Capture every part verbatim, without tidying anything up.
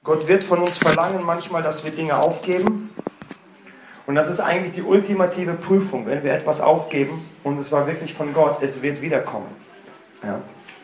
Gott wird von uns verlangen manchmal, dass wir Dinge aufgeben. Und das ist eigentlich die ultimative Prüfung, wenn wir etwas aufgeben und es war wirklich von Gott, es wird wiederkommen. Ja.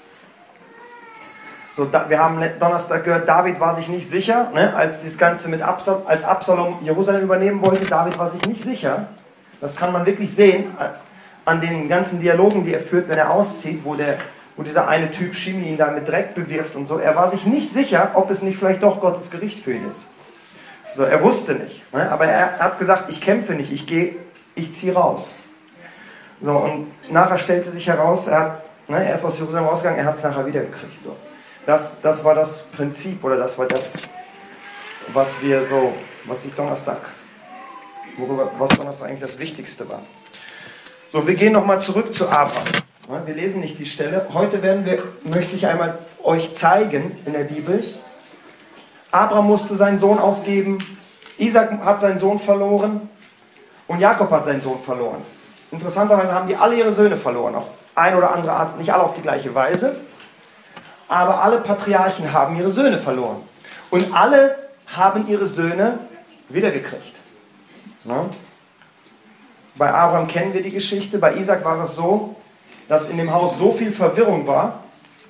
So, da, wir haben Donnerstag gehört, David war sich nicht sicher, ne, als das Ganze mit Absalom, als Absalom Jerusalem übernehmen wollte. David war sich nicht sicher. Das kann man wirklich sehen an den ganzen Dialogen, die er führt, wenn er auszieht, wo, der, wo dieser eine Typ Shimi ihn da mit Dreck bewirft und so. Er war sich nicht sicher, ob es nicht vielleicht doch Gottes Gericht für ihn ist. So, er wusste nicht, ne? Aber er hat gesagt, ich kämpfe nicht, ich gehe, ich ziehe raus. So, und nachher stellte sich heraus, er, hat, ne, er ist aus Jerusalem rausgegangen, er hat es nachher wiedergekriegt. So. Das, das war das Prinzip oder das war das, was wir so, was ich Donnerstag, worüber, was Donnerstag eigentlich das Wichtigste war. So, wir gehen nochmal zurück zu Abraham. Ne, wir lesen nicht die Stelle. Heute werden wir, möchte ich einmal euch zeigen in der Bibel. Abraham musste seinen Sohn aufgeben, Isaac hat seinen Sohn verloren und Jakob hat seinen Sohn verloren. Interessanterweise haben die alle ihre Söhne verloren, auf eine oder andere Art, nicht alle auf die gleiche Weise, aber alle Patriarchen haben ihre Söhne verloren. Und alle haben ihre Söhne wiedergekriegt. Ne? Bei Abraham kennen wir die Geschichte, bei Isaac war es so, dass in dem Haus so viel Verwirrung war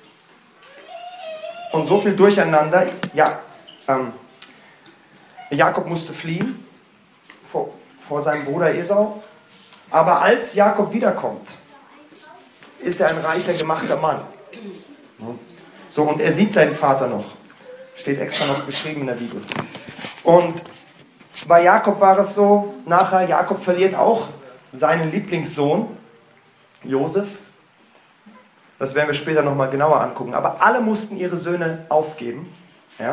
und so viel Durcheinander, ja, Ähm, Jakob musste fliehen vor, vor seinem Bruder Esau. Aber als Jakob wiederkommt, ist er ein reicher, gemachter Mann. So, und er sieht seinen Vater noch. Steht extra noch beschrieben in der Bibel. Und bei Jakob war es so, nachher, Jakob verliert auch seinen Lieblingssohn, Josef. Das werden wir später nochmal genauer angucken. Aber alle mussten ihre Söhne aufgeben. Ja.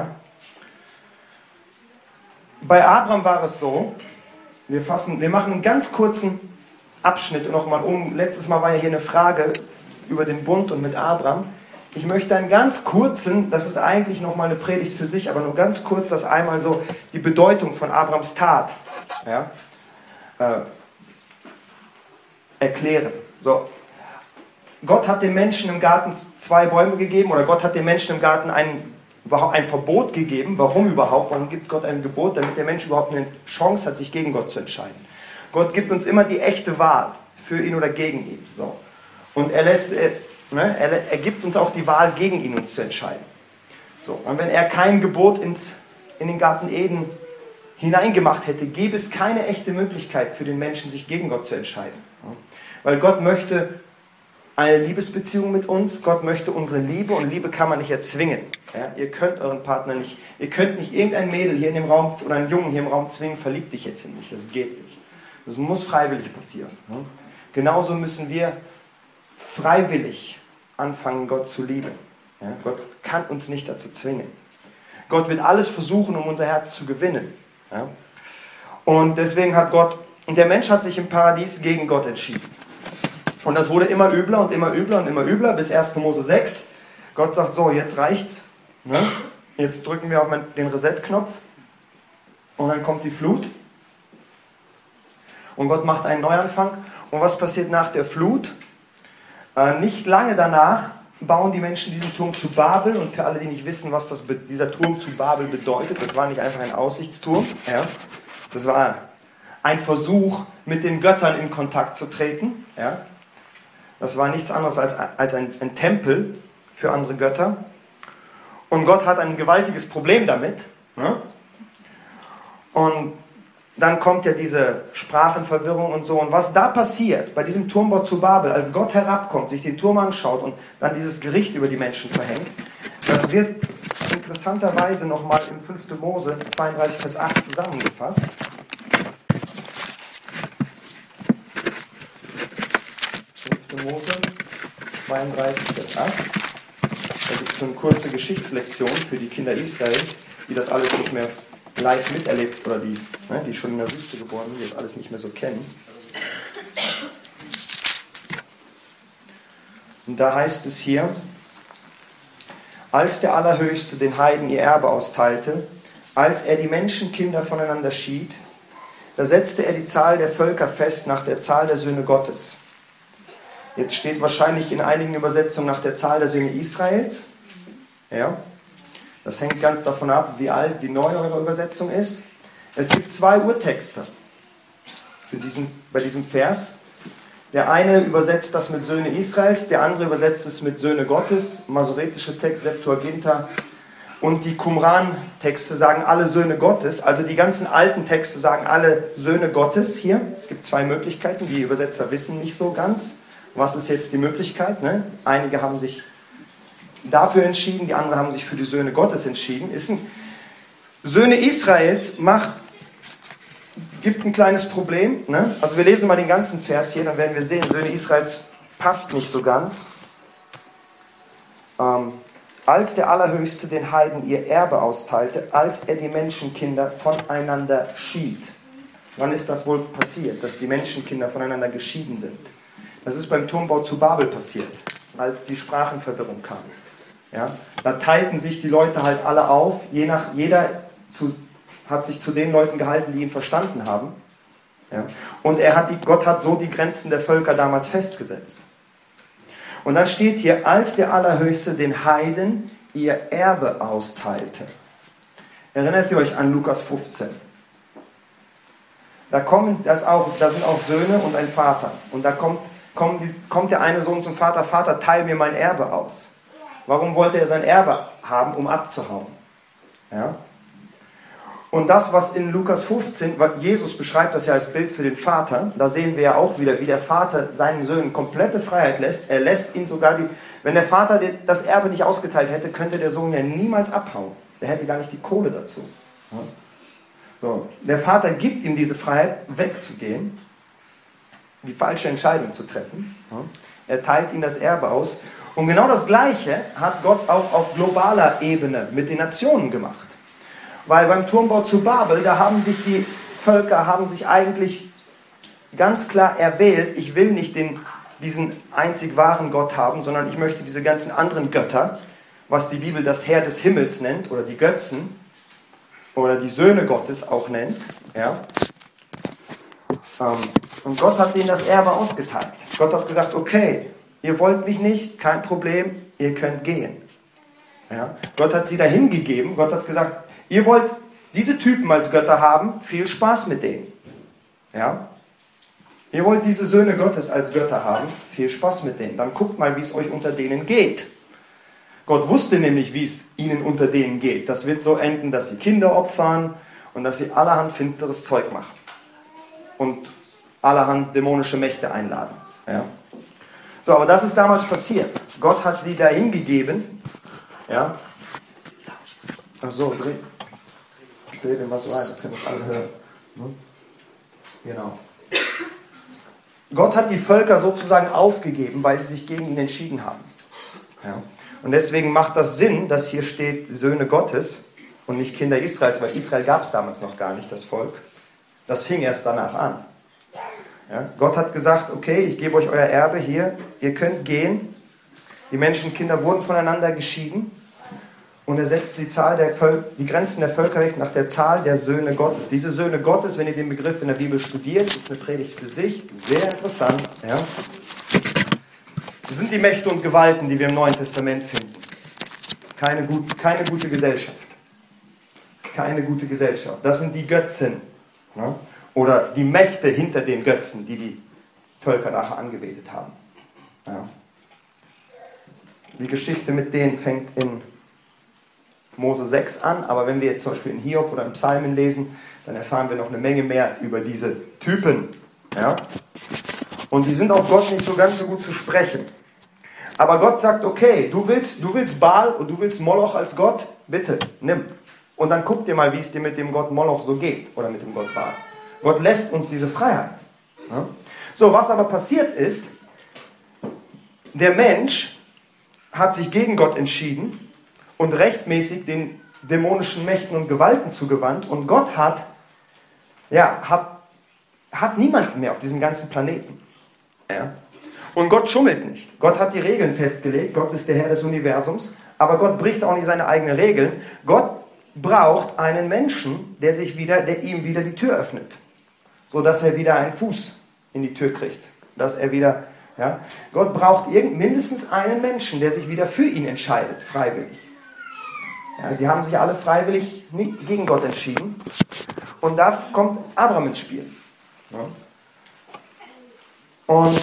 Bei Abraham war es so, wir, fassen, wir machen einen ganz kurzen Abschnitt nochmal um. Letztes Mal war ja hier eine Frage über den Bund und mit Abraham. Ich möchte einen ganz kurzen, das ist eigentlich nochmal eine Predigt für sich, aber nur ganz kurz das einmal so, die Bedeutung von Abrahams Tat ja, äh, erklären. So. Gott hat den Menschen im Garten zwei Bäume gegeben oder Gott hat den Menschen im Garten einen ein Verbot gegeben. Warum überhaupt? Warum gibt Gott ein Gebot? Damit der Mensch überhaupt eine Chance hat, sich gegen Gott zu entscheiden. Gott gibt uns immer die echte Wahl, für ihn oder gegen ihn. So. Und er, lässt, äh, ne, er, er gibt uns auch die Wahl, gegen ihn uns zu entscheiden. So. Und wenn er kein Gebot ins, in den Garten Eden hineingemacht hätte, gäbe es keine echte Möglichkeit für den Menschen, sich gegen Gott zu entscheiden. Ja. Weil Gott möchte eine Liebesbeziehung mit uns. Gott möchte unsere Liebe und Liebe kann man nicht erzwingen. Ja, ihr könnt euren Partner nicht, ihr könnt nicht irgendein Mädel hier in dem Raum oder einen Jungen hier im Raum zwingen, verlieb dich jetzt in mich. Das geht nicht. Das muss freiwillig passieren. Ja. Genauso müssen wir freiwillig anfangen, Gott zu lieben. Ja, Gott kann uns nicht dazu zwingen. Gott wird alles versuchen, um unser Herz zu gewinnen. Ja. Und deswegen hat Gott, und der Mensch hat sich im Paradies gegen Gott entschieden. Und das wurde immer übler und immer übler und immer übler, bis erster Mose sechs. Gott sagt, so, jetzt reicht's. Ne? Jetzt drücken wir auf den Reset-Knopf. Und dann kommt die Flut. Und Gott macht einen Neuanfang. Und was passiert nach der Flut? Äh, nicht lange danach bauen die Menschen diesen Turm zu Babel. Und für alle, die nicht wissen, was das, dieser Turm zu Babel bedeutet, das war nicht einfach ein Aussichtsturm. Ja? Das war ein Versuch, mit den Göttern in Kontakt zu treten. Ja? Das war nichts anderes als, als ein, ein Tempel für andere Götter. Und Gott hat ein gewaltiges Problem damit. Ne? Und dann kommt ja diese Sprachenverwirrung und so. Und was da passiert, bei diesem Turmbau zu Babel, als Gott herabkommt, sich den Turm anschaut und dann dieses Gericht über die Menschen verhängt, das wird interessanterweise nochmal im fünften Mose zweiunddreißig Vers acht zusammengefasst. Mose zweiunddreißig Vers acht. Da gibt es so eine kurze Geschichtslektion für die Kinder Israels, die das alles nicht mehr live miterlebt oder die, ne, die schon in der Wüste geboren sind, die das alles nicht mehr so kennen. Und da heißt es hier, als der Allerhöchste den Heiden ihr Erbe austeilte, als er die Menschenkinder voneinander schied, da setzte er die Zahl der Völker fest nach der Zahl der Söhne Gottes. Jetzt steht wahrscheinlich in einigen Übersetzungen nach der Zahl der Söhne Israels. Ja. Das hängt ganz davon ab, wie alt, wie neu eure Übersetzung ist. Es gibt zwei Urtexte für diesen, bei diesem Vers. Der eine übersetzt das mit Söhne Israels, der andere übersetzt es mit Söhne Gottes. Masoretische Text, Septuaginta und die Qumran-Texte sagen alle Söhne Gottes. Also die ganzen alten Texte sagen alle Söhne Gottes hier. Es gibt zwei Möglichkeiten, die Übersetzer wissen nicht so ganz. Was ist jetzt die Möglichkeit? Ne? Einige haben sich dafür entschieden, die anderen haben sich für die Söhne Gottes entschieden. Ist ein Söhne Israels macht, gibt ein kleines Problem. Ne? Also wir lesen mal den ganzen Vers hier, dann werden wir sehen, Söhne Israels passt nicht so ganz. Ähm, als der Allerhöchste den Heiden ihr Erbe austeilte, als er die Menschenkinder voneinander schied. Wann ist das wohl passiert, dass die Menschenkinder voneinander geschieden sind? Das ist beim Turmbau zu Babel passiert, als die Sprachenverwirrung kam. Ja, da teilten sich die Leute halt alle auf, je nach, jeder zu, hat sich zu den Leuten gehalten, die ihn verstanden haben. Ja, und er hat die, Gott hat so die Grenzen der Völker damals festgesetzt. Und dann steht hier, als der Allerhöchste den Heiden ihr Erbe austeilte. Erinnert ihr euch an Lukas fünfzehn? Da, kommen, das auch, da sind auch Söhne und ein Vater. Und da kommt, kommt, die, kommt der eine Sohn zum Vater, Vater, teil mir mein Erbe aus. Warum wollte er sein Erbe haben, um abzuhauen? Ja? Und das, was in Lukas fünfzehn, Jesus beschreibt das ja als Bild für den Vater, da sehen wir ja auch wieder, wie der Vater seinen Söhnen komplette Freiheit lässt. Er lässt ihn sogar, die, wenn der Vater das Erbe nicht ausgeteilt hätte, könnte der Sohn ja niemals abhauen. Der hätte gar nicht die Kohle dazu. Ja? So, der Vater gibt ihm diese Freiheit, wegzugehen, die falsche Entscheidung zu treffen. Ja? Er teilt ihm das Erbe aus. Und genau das Gleiche hat Gott auch auf globaler Ebene mit den Nationen gemacht. Weil beim Turmbau zu Babel, da haben sich die Völker haben sich eigentlich ganz klar erwählt, ich will nicht den, diesen einzig wahren Gott haben, sondern ich möchte diese ganzen anderen Götter, was die Bibel das Heer des Himmels nennt, oder die Götzen, oder die Söhne Gottes auch nennt. Ja. Und Gott hat ihnen das Erbe ausgeteilt. Gott hat gesagt, okay, ihr wollt mich nicht, kein Problem, ihr könnt gehen. Ja. Gott hat sie dahin gegeben, Gott hat gesagt, ihr wollt diese Typen als Götter haben, viel Spaß mit denen. Ja? Ihr wollt diese Söhne Gottes als Götter haben, viel Spaß mit denen. Dann guckt mal, wie es euch unter denen geht. Gott wusste nämlich, wie es ihnen unter denen geht. Das wird so enden, dass sie Kinder opfern und dass sie allerhand finsteres Zeug machen. Und allerhand dämonische Mächte einladen. Ja? So, aber das ist damals passiert. Gott hat sie dahin gegeben. Ja? Ach so, dreh. Dreh den mal so rein, dann können wir es alle hören. Hm? Genau. Gott hat die Völker sozusagen aufgegeben, weil sie sich gegen ihn entschieden haben. Ja. Und deswegen macht das Sinn, dass hier steht Söhne Gottes und nicht Kinder Israels, weil Israel gab es damals noch gar nicht, das Volk. Das fing erst danach an. Ja. Gott hat gesagt, okay, ich gebe euch euer Erbe hier, ihr könnt gehen. Die Menschenkinder wurden voneinander geschieden. Und er setzt die, Zahl der Völ- die Grenzen der Völkerrecht nach der Zahl der Söhne Gottes. Diese Söhne Gottes, wenn ihr den Begriff in der Bibel studiert, ist eine Predigt für sich, sehr interessant. Ja. Das sind die Mächte und Gewalten, die wir im Neuen Testament finden. Keine, gut, keine gute Gesellschaft. Keine gute Gesellschaft. Das sind die Götzen. Ja. Oder die Mächte hinter den Götzen, die die Völker nachher angebetet haben. Ja. Die Geschichte mit denen fängt in Mose sechs an, aber wenn wir jetzt zum Beispiel in Hiob oder in Psalmen lesen, dann erfahren wir noch eine Menge mehr über diese Typen. Ja? Und die sind auch Gott nicht so ganz so gut zu sprechen. Aber Gott sagt, okay, du willst, du willst Baal und du willst Moloch als Gott, bitte, nimm. Und dann guck dir mal, wie es dir mit dem Gott Moloch so geht, oder mit dem Gott Baal. Gott lässt uns diese Freiheit. Ja? So, was aber passiert ist, der Mensch hat sich gegen Gott entschieden, und rechtmäßig den dämonischen Mächten und Gewalten zugewandt. Und Gott hat, ja, hat, hat niemanden mehr auf diesem ganzen Planeten. Ja? Und Gott schummelt nicht. Gott hat die Regeln festgelegt. Gott ist der Herr des Universums. Aber Gott bricht auch nicht seine eigenen Regeln. Gott braucht einen Menschen, der, sich wieder, der ihm wieder die Tür öffnet. Sodass er wieder einen Fuß in die Tür kriegt. Dass er wieder, ja? Gott braucht irgend, mindestens einen Menschen, der sich wieder für ihn entscheidet, freiwillig. Ja, die haben sich alle freiwillig nicht gegen Gott entschieden. Und da kommt Abraham ins Spiel. Ja. Und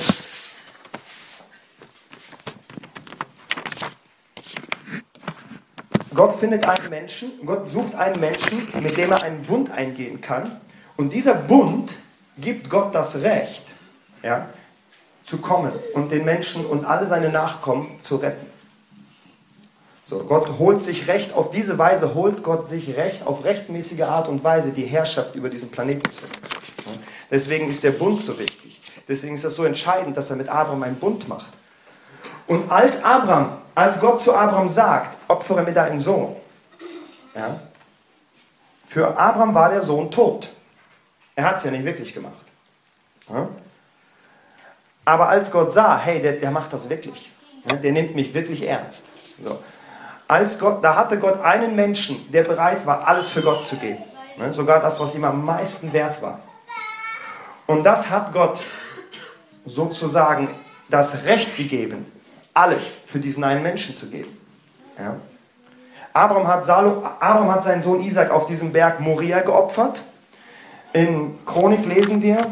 Gott findet einen Menschen, Gott sucht einen Menschen, mit dem er einen Bund eingehen kann. Und dieser Bund gibt Gott das Recht, ja, zu kommen und den Menschen und alle seine Nachkommen zu retten. So, Gott holt sich Recht, auf diese Weise holt Gott sich Recht, auf rechtmäßige Art und Weise die Herrschaft über diesen Planeten zu. Ja, deswegen ist der Bund so wichtig. Deswegen ist es so entscheidend, dass er mit Abraham einen Bund macht. Und als Abraham, als Gott zu Abraham sagt, opfere mir deinen Sohn, ja, für Abraham war der Sohn tot. Er hat es ja nicht wirklich gemacht. Ja. Aber als Gott sah, hey, der, der macht das wirklich. Ja, der nimmt mich wirklich ernst. So. Als Gott, da hatte Gott einen Menschen, der bereit war, alles für Gott zu geben. Ja, sogar das, was ihm am meisten wert war. Und das hat Gott sozusagen das Recht gegeben, alles für diesen einen Menschen zu geben. Ja. Abraham hat, Salo, Abraham hat seinen Sohn Isaac auf diesem Berg Moria geopfert. In Chronik lesen wir,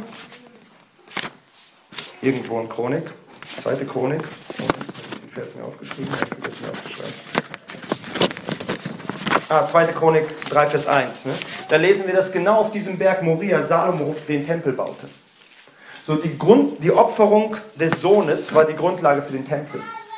irgendwo in Chronik, zweite Chronik, den Vers mir aufgeschrieben, ich will das mir aufgeschrieben. Ah, zweite Chronik drei, Vers eins. Ne? Da lesen wir, dass genau auf diesem Berg Moria Salomo den Tempel baute. So die, Grund, die Opferung des Sohnes war die Grundlage für den Tempel.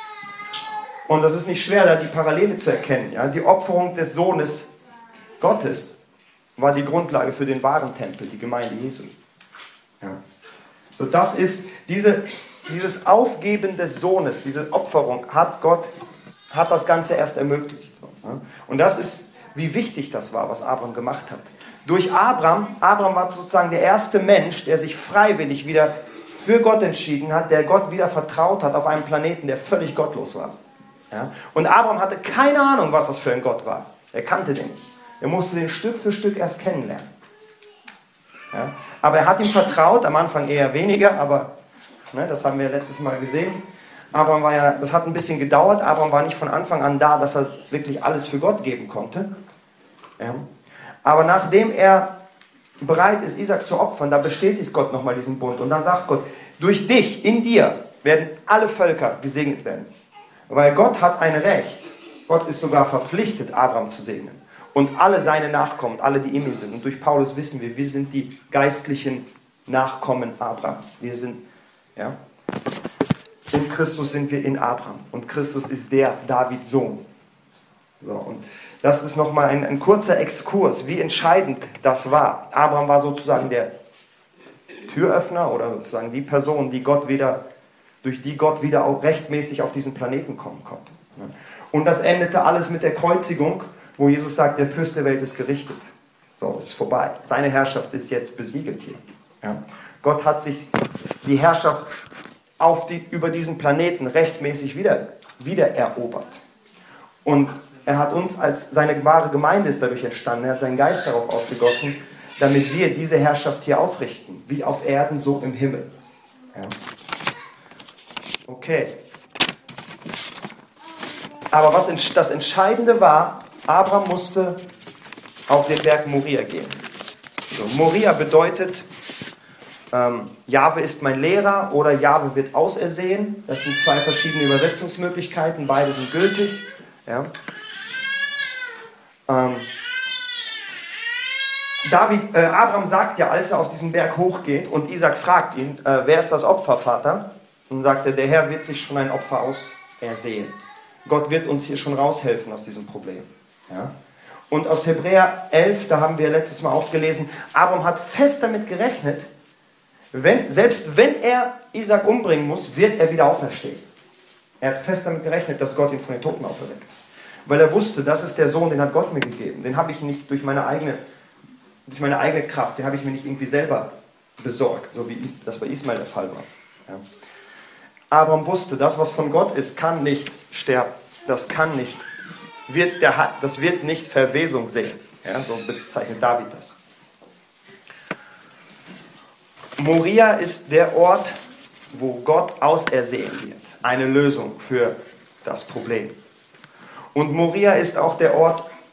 Und das ist nicht schwer, da die Parallele zu erkennen. Ja? Die Opferung des Sohnes Gottes war die Grundlage für den wahren Tempel, die Gemeinde Jesu. Ja. So das ist, diese, dieses Aufgeben des Sohnes, diese Opferung hat Gott, hat das Ganze erst ermöglicht. So, ja. Und das ist, wie wichtig das war, was Abraham gemacht hat. Durch Abraham, Abraham war sozusagen der erste Mensch, der sich freiwillig wieder für Gott entschieden hat, der Gott wieder vertraut hat auf einem Planeten, der völlig gottlos war. Ja? Und Abraham hatte keine Ahnung, was das für ein Gott war. Er kannte den nicht. Er musste den Stück für Stück erst kennenlernen. Ja? Aber er hat ihm vertraut, am Anfang eher weniger, aber ne, das haben wir letztes Mal gesehen. Abraham war ja, das hat ein bisschen gedauert. Abraham war nicht von Anfang an da, dass er wirklich alles für Gott geben konnte. Ja? Aber nachdem er bereit ist, Isaac zu opfern, da bestätigt Gott nochmal diesen Bund. Und dann sagt Gott, durch dich, in dir, werden alle Völker gesegnet werden. Weil Gott hat ein Recht. Gott ist sogar verpflichtet, Abraham zu segnen. Und alle seine Nachkommen, alle, die in ihm sind. Und durch Paulus wissen wir, wir sind die geistlichen Nachkommen Abrahams. Wir sind, ja, in Christus sind wir in Abraham. Und Christus ist der Davids Sohn. So, und das ist nochmal ein, ein kurzer Exkurs, wie entscheidend das war. Abraham war sozusagen der Türöffner oder sozusagen die Person, die Gott wieder, durch die Gott wieder auch rechtmäßig auf diesen Planeten kommen konnte. Und das endete alles mit der Kreuzigung, wo Jesus sagt, der Fürst der Welt ist gerichtet. So, ist vorbei. Seine Herrschaft ist jetzt besiegelt hier. Ja. Gott hat sich die Herrschaft auf die, über diesen Planeten rechtmäßig wieder, wieder erobert. Und er hat uns als seine wahre Gemeinde ist dadurch entstanden. Er hat seinen Geist darauf ausgegossen, damit wir diese Herrschaft hier aufrichten. Wie auf Erden, so im Himmel. Ja. Okay. Aber was das Entscheidende war, Abraham musste auf den Berg Moria gehen. So, Moria bedeutet, ähm, Jahwe ist mein Lehrer oder Jahwe wird ausersehen. Das sind zwei verschiedene Übersetzungsmöglichkeiten, beide sind gültig. Ja. Ähm, David, äh, Abraham sagt ja, als er auf diesen Berg hochgeht und Isaac fragt ihn, äh, wer ist das Opfer, Vater? Und sagt er, der Herr wird sich schon ein Opfer ausersehen. Gott wird uns hier schon raushelfen aus diesem Problem. Ja? Und aus Hebräer elf, da haben wir letztes Mal auch gelesen, Abraham hat fest damit gerechnet, wenn, selbst wenn er Isaac umbringen muss, wird er wieder auferstehen. Er hat fest damit gerechnet, dass Gott ihn von den Toten auferweckt. Weil er wusste, das ist der Sohn, den hat Gott mir gegeben. Den habe ich nicht durch meine eigene, durch meine eigene Kraft, den habe ich mir nicht irgendwie selber besorgt, so wie das bei Ismael der Fall war. Ja. Abraham wusste, das, was von Gott ist, kann nicht sterben. Das kann nicht, wird der, das wird nicht Verwesung sehen. Ja, so bezeichnet David das. Moria ist der Ort, wo Gott ausersehen wird. Eine Lösung für das Problem. Und Moria ist auch der Ort,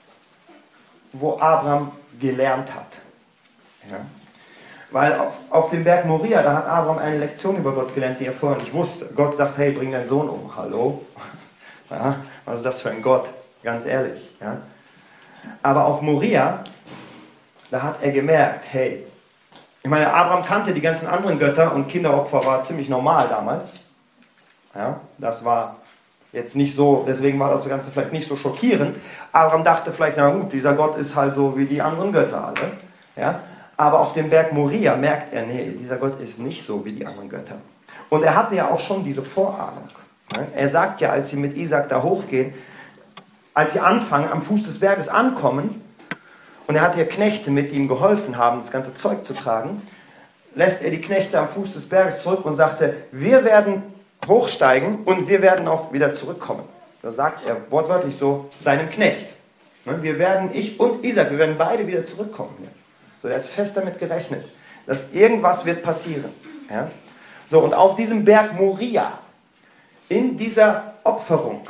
wo Abraham gelernt hat. Ja? Weil auf, auf dem Berg Moria, da hat Abraham eine Lektion über Gott gelernt, die er vorher nicht wusste. Gott sagt, hey, bring deinen Sohn um. Hallo? Ja, was ist das für ein Gott? Ganz ehrlich. Ja? Aber auf Moria, da hat er gemerkt, hey, ich meine, Abraham kannte die ganzen anderen Götter und Kinderopfer war ziemlich normal damals. Ja, das war jetzt nicht so, deswegen war das Ganze vielleicht nicht so schockierend. Abraham dachte vielleicht, na gut, dieser Gott ist halt so wie die anderen Götter alle. Ja? Aber auf dem Berg Moria merkt er, nee, dieser Gott ist nicht so wie die anderen Götter. Und er hatte ja auch schon diese Vorahnung. Ne? Er sagt ja, als sie mit Isaac da hochgehen, als sie anfangen, am Fuß des Berges ankommen, und er hat ja Knechte mit ihm geholfen haben, das ganze Zeug zu tragen, lässt er die Knechte am Fuß des Berges zurück und sagte, wir werden hochsteigen und wir werden auch wieder zurückkommen. Da sagt er wortwörtlich so seinem Knecht. Wir werden, ich und Isaac, wir werden beide wieder zurückkommen. So, er hat fest damit gerechnet, dass irgendwas wird passieren. Ja? So, und auf diesem Berg Moria, in dieser Opferung,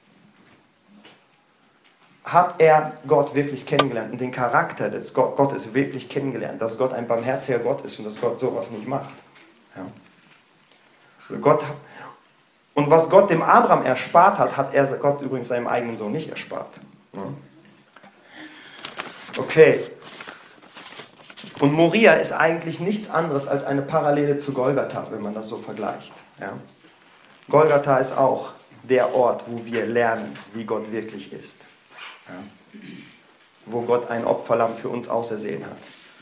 hat er Gott wirklich kennengelernt und den Charakter des Gott, Gottes wirklich kennengelernt, dass Gott ein barmherziger Gott ist und dass Gott sowas nicht macht. Ja. Also Gott, und was Gott dem Abraham erspart hat, hat er Gott übrigens seinem eigenen Sohn nicht erspart. Ja. Okay. Und Moria ist eigentlich nichts anderes als eine Parallele zu Golgatha, wenn man das so vergleicht. Ja. Golgatha ist auch der Ort, wo wir lernen, wie Gott wirklich ist. Ja. Wo Gott ein Opferlamm für uns ausersehen hat.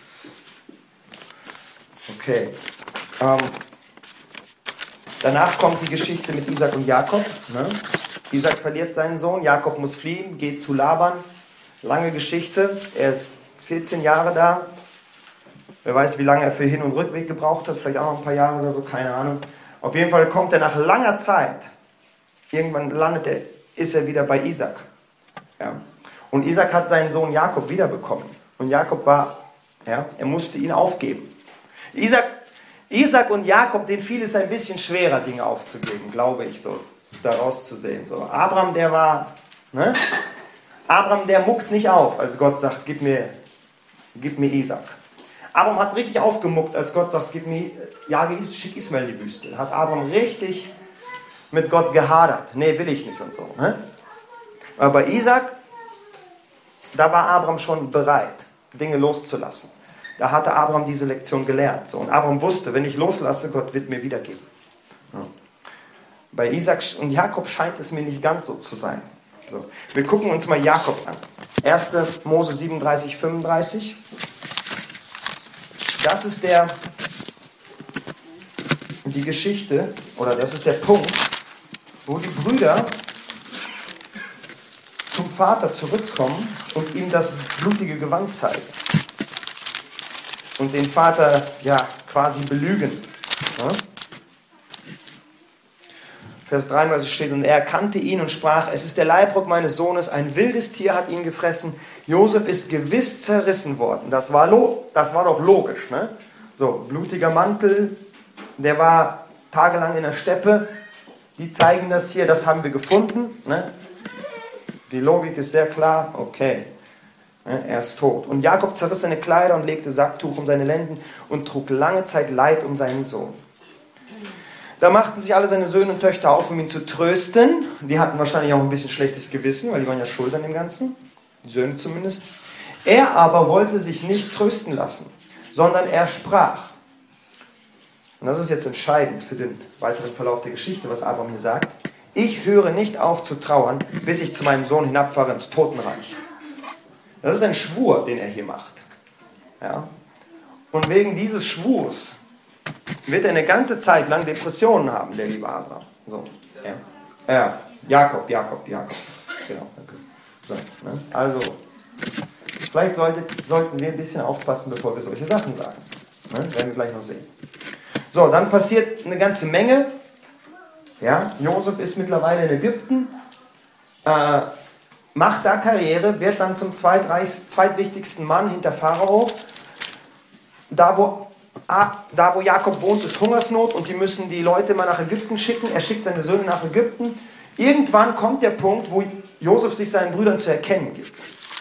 Okay. Ähm, danach kommt die Geschichte mit Isaac und Jakob. Ne? Isaac verliert seinen Sohn, Jakob muss fliehen, geht zu Laban. Lange Geschichte. Er ist vierzehn Jahre da. Wer weiß, wie lange er für Hin- und Rückweg gebraucht hat. Vielleicht auch noch ein paar Jahre oder so, keine Ahnung. Auf jeden Fall kommt er nach langer Zeit. Irgendwann landet er, ist er wieder bei Isaac. Ja. Und Isaac hat seinen Sohn Jakob wiederbekommen. Und Jakob war, ja, er musste ihn aufgeben. Isaac, Isaac und Jakob, denen fiel es ein bisschen schwerer, Dinge aufzugeben, glaube ich, so daraus zu sehen. So, Abraham, der war, ne? Abraham, der muckt nicht auf, als Gott sagt, gib mir, gib mir Isaac. Abraham hat richtig aufgemuckt, als Gott sagt, gib mir, jage, schick Ismael in die Wüste. Hat Abraham richtig mit Gott gehadert. Nee, will ich nicht und so. Ne? Aber bei Isaac, da war Abraham schon bereit, Dinge loszulassen. Da hatte Abraham diese Lektion gelernt. So. Und Abraham wusste, wenn ich loslasse, Gott wird mir wiedergeben. Ja. Bei Isaac und Jakob scheint es mir nicht ganz so zu sein. So. Wir gucken uns mal Jakob an. erster Mose siebenunddreißig, fünfunddreißig. Das ist der, die Geschichte, oder das ist der Punkt, wo die Brüder zum Vater zurückkommen und ihm das blutige Gewand zeigen. Und den Vater, ja, quasi belügen. Ja? Vers dreiunddreißig steht, und er erkannte ihn und sprach, es ist der Leibrock meines Sohnes, ein wildes Tier hat ihn gefressen, Josef ist gewiss zerrissen worden. Das war, lo- das war doch logisch, ne? So, blutiger Mantel, der war tagelang in der Steppe, die zeigen das hier, das haben wir gefunden, ne? Die Logik ist sehr klar, okay, ne? Er ist tot. Und Jakob zerriss seine Kleider und legte Sacktuch um seine Lenden und trug lange Zeit Leid um seinen Sohn. Da machten sich alle seine Söhne und Töchter auf, um ihn zu trösten. Die hatten wahrscheinlich auch ein bisschen schlechtes Gewissen, weil die waren ja schuld an dem Ganzen. Die Söhne zumindest. Er aber wollte sich nicht trösten lassen, sondern er sprach. Und das ist jetzt entscheidend für den weiteren Verlauf der Geschichte, was Abraham hier sagt. Ich höre nicht auf zu trauern, bis ich zu meinem Sohn hinabfahre ins Totenreich. Das ist ein Schwur, den er hier macht. Ja? Und wegen dieses Schwurs wird er eine ganze Zeit lang Depressionen haben, der liebe Abraham. So, ja. ja, Jakob, Jakob, Jakob. Genau, danke. So, ne? Also, vielleicht sollte, sollten wir ein bisschen aufpassen, bevor wir solche Sachen sagen. Ne? Werden wir gleich noch sehen. So, dann passiert eine ganze Menge. Ja, Josef ist mittlerweile in Ägypten, äh, macht da Karriere, wird dann zum zweitwichtigsten Mann hinter Pharao. Da wo Ah, da wo Jakob wohnt, ist Hungersnot und die müssen die Leute mal nach Ägypten schicken. Er schickt seine Söhne nach Ägypten. Irgendwann kommt der Punkt, wo Josef sich seinen Brüdern zu erkennen gibt.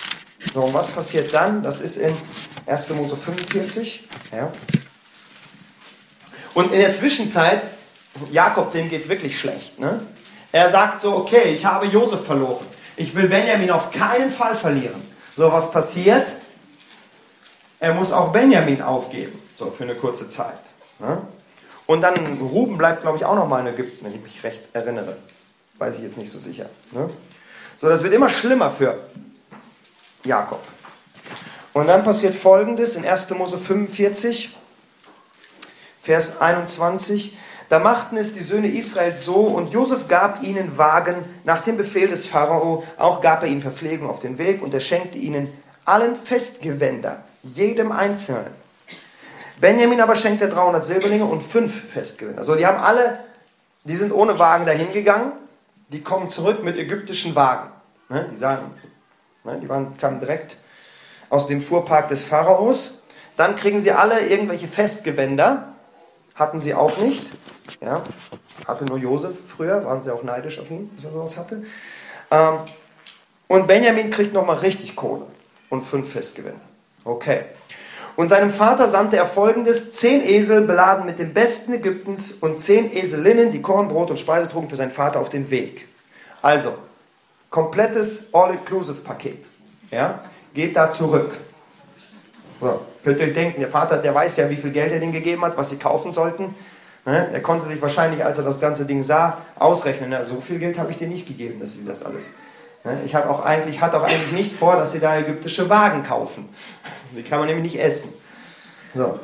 So, und was passiert dann? Das ist in erster Mose fünfundvierzig. Ja. Und in der Zwischenzeit, Jakob, dem geht es wirklich schlecht. Ne? Er sagt so, okay, ich habe Josef verloren. Ich will Benjamin auf keinen Fall verlieren. So, was passiert? Er muss auch Benjamin aufgeben. So, für eine kurze Zeit. Ne? Und dann, Ruben bleibt, glaube ich, auch noch mal in Ägypten, wenn ich mich recht erinnere. Weiß ich jetzt nicht so sicher. Ne? So, das wird immer schlimmer für Jakob. Und dann passiert Folgendes in erster Mose fünfundvierzig, Vers einundzwanzig. Da machten es die Söhne Israels so, und Josef gab ihnen Wagen nach dem Befehl des Pharao. Auch gab er ihnen Verpflegung auf den Weg, und er schenkte ihnen allen Festgewänder, jedem Einzelnen. Benjamin aber schenkte dreihundert Silberlinge und fünf Festgewänder. Also die haben alle, die sind ohne Wagen dahin gegangen, die kommen zurück mit ägyptischen Wagen. Ne? Die sagen, ne? Die waren, kamen direkt aus dem Fuhrpark des Pharaos. Dann kriegen sie alle irgendwelche Festgewänder. Hatten sie auch nicht. Ja, hatte nur Josef früher, waren sie auch neidisch auf ihn, dass er sowas hatte. Ähm, und Benjamin kriegt nochmal richtig Kohle und fünf Festgewänder. Okay. Und seinem Vater sandte er Folgendes: zehn Esel beladen mit dem Besten Ägyptens und zehn Eselinnen, die Korn, Brot und Speise trugen, für seinen Vater auf den Weg. Also, komplettes All-Inclusive-Paket. Ja, geht da zurück. So, könnt ihr euch denken, der Vater, der weiß ja, wie viel Geld er denen gegeben hat, was sie kaufen sollten. Ne? Er konnte sich wahrscheinlich, als er das ganze Ding sah, ausrechnen, na, so viel Geld habe ich dir nicht gegeben, dass sie das alles... Ne? Ich habe auch eigentlich, hatte auch eigentlich nicht vor, dass sie da ägyptische Wagen kaufen. Die kann man nämlich nicht essen. So.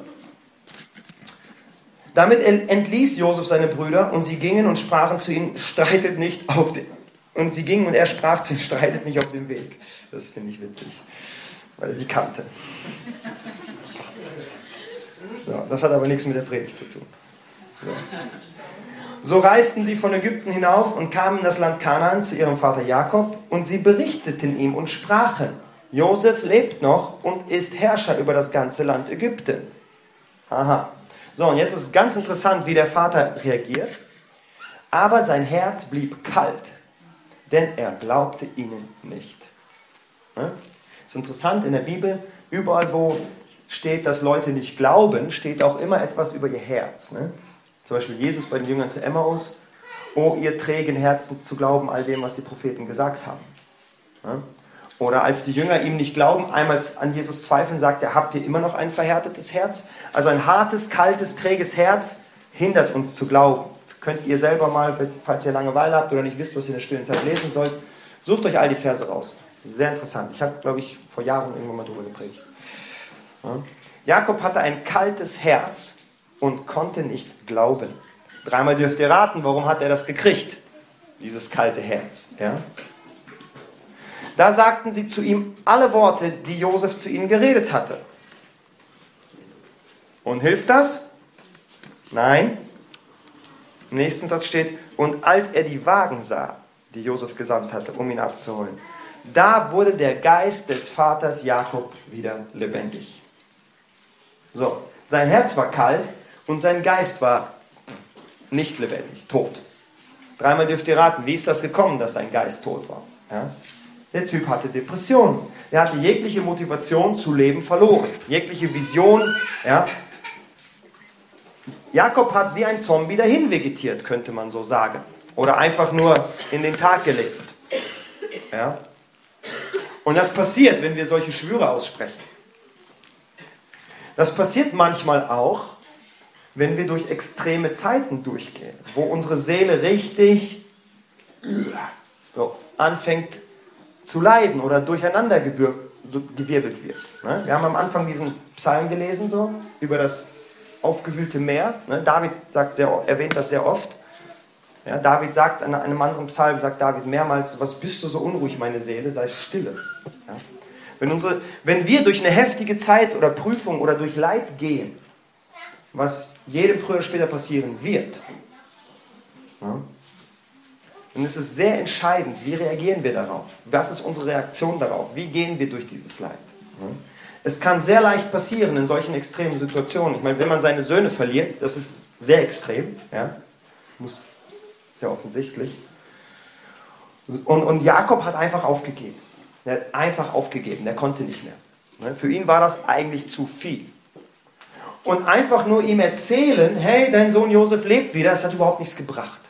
Damit entließ Josef seine Brüder, und sie gingen und sprachen zu ihnen, streitet nicht auf den... Und sie gingen und er sprach zu ihnen, streitet nicht auf den Weg. Das finde ich witzig, weil er die kannte. So, das hat aber nichts mit der Predigt zu tun. So. So reisten sie von Ägypten hinauf und kamen in das Land Kanaan zu ihrem Vater Jakob, und sie berichteten ihm und sprachen, Josef lebt noch und ist Herrscher über das ganze Land Ägypten. Aha. So, und jetzt ist ganz interessant, wie der Vater reagiert. Aber sein Herz blieb kalt, denn er glaubte ihnen nicht. Das ist interessant in der Bibel, überall wo steht, dass Leute nicht glauben, steht auch immer etwas über ihr Herz. Ne? Zum Beispiel Jesus bei den Jüngern zu Emmaus, o ihr trägen Herzens zu glauben all dem, was die Propheten gesagt haben. Ja? Oder als die Jünger ihm nicht glauben, einmal an Jesus zweifeln, sagt er, habt ihr immer noch ein verhärtetes Herz? Also ein hartes, kaltes, träges Herz hindert uns zu glauben. Könnt ihr selber mal, falls ihr Langeweile habt oder nicht wisst, was ihr in der stillen Zeit lesen sollt, sucht euch all die Verse raus. Sehr interessant. Ich habe, glaube ich, vor Jahren irgendwann mal drüber gepredigt. Ja. Jakob hatte ein kaltes Herz und konnte nicht glauben. Dreimal dürft ihr raten, warum hat er das gekriegt? Dieses kalte Herz. Ja. Da sagten sie zu ihm alle Worte, die Josef zu ihnen geredet hatte. Und hilft das? Nein. Im nächsten Satz steht, und als er die Wagen sah, die Josef gesandt hatte, um ihn abzuholen, da wurde der Geist des Vaters Jakob wieder lebendig. So, sein Herz war kalt und sein Geist war nicht lebendig, tot. Dreimal dürft ihr raten, wie ist das gekommen, dass sein Geist tot war? Ja? Der Typ hatte Depressionen. Er hatte jegliche Motivation zu leben verloren. Jegliche Vision. Ja? Jakob hat wie ein Zombie dahin vegetiert, könnte man so sagen. Oder einfach nur in den Tag gelebt. Ja? Und das passiert, wenn wir solche Schwüre aussprechen. Das passiert manchmal auch, wenn wir durch extreme Zeiten durchgehen, wo unsere Seele richtig so, anfängt zu leiden oder durcheinander gewirbelt wird. Wir haben am Anfang diesen Psalm gelesen, so, über das aufgewühlte Meer. David sagt sehr, erwähnt das sehr oft. Ja, David sagt an einem anderen Psalm, sagt David mehrmals, was bist du so unruhig, meine Seele, sei stille. Ja? Wenn, unsere, wenn wir durch eine heftige Zeit oder Prüfung oder durch Leid gehen, was jedem früher oder später passieren wird, ja, dann ist es sehr entscheidend, wie reagieren wir darauf? Was ist unsere Reaktion darauf? Wie gehen wir durch dieses Leid? Ja? Es kann sehr leicht passieren in solchen extremen Situationen. Ich meine, wenn man seine Söhne verliert, das ist sehr extrem, ja, muss sehr offensichtlich. Und, und Jakob hat einfach aufgegeben. Der hat einfach aufgegeben, der konnte nicht mehr. Für ihn war das eigentlich zu viel. Und einfach nur ihm erzählen, hey, dein Sohn Josef lebt wieder, das hat überhaupt nichts gebracht.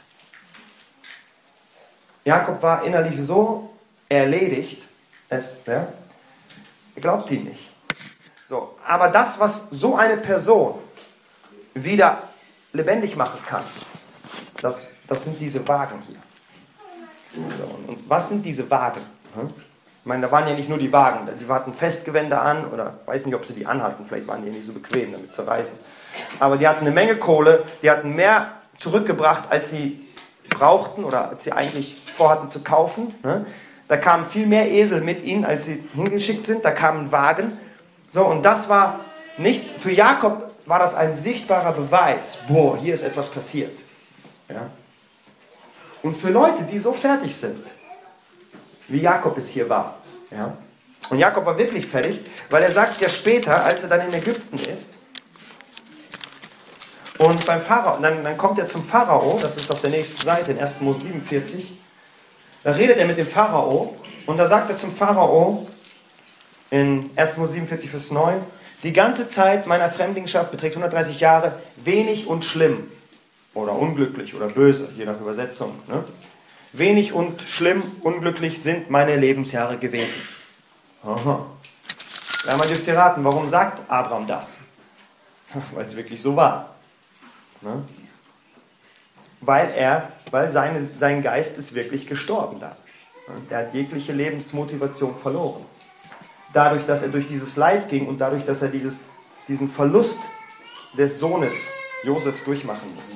Jakob war innerlich so erledigt, es, ja, er glaubt ihm nicht. So, aber das, was so eine Person wieder lebendig machen kann, das, das sind diese Wagen hier. So, und was sind diese Wagen? Ich meine, da waren ja nicht nur die Wagen, die hatten Festgewänder an, oder ich weiß nicht, ob sie die anhatten, vielleicht waren die nicht so bequem, damit zu reisen. Aber die hatten eine Menge Kohle, die hatten mehr zurückgebracht, als sie brauchten oder als sie eigentlich vorhatten zu kaufen. Da kamen viel mehr Esel mit ihnen, als sie hingeschickt sind, da kamen Wagen. So, und das war nichts, für Jakob war das ein sichtbarer Beweis, boah, hier ist etwas passiert. Ja? Und für Leute, die so fertig sind, wie Jakob es hier war. Ja? Und Jakob war wirklich fertig, weil er sagt ja später, als er dann in Ägypten ist, und beim Pharao, dann, dann kommt er zum Pharao, das ist auf der nächsten Seite, in ersten Mose siebenundvierzig, da redet er mit dem Pharao, und da sagt er zum Pharao, in ersten Mose siebenundvierzig, Vers neun, die ganze Zeit meiner Fremdlingschaft beträgt hundertdreißig Jahre, wenig und schlimm, oder unglücklich oder böse, je nach Übersetzung, ne? Wenig und schlimm, unglücklich sind meine Lebensjahre gewesen. Aha. Ja, man dürfte raten, warum sagt Abraham das? Weil es wirklich so war. Ne? Weil er, weil seine, sein Geist ist wirklich gestorben da. Er hat jegliche Lebensmotivation verloren. Dadurch, dass er durch dieses Leid ging und dadurch, dass er dieses, diesen Verlust des Sohnes Josef durchmachen musste.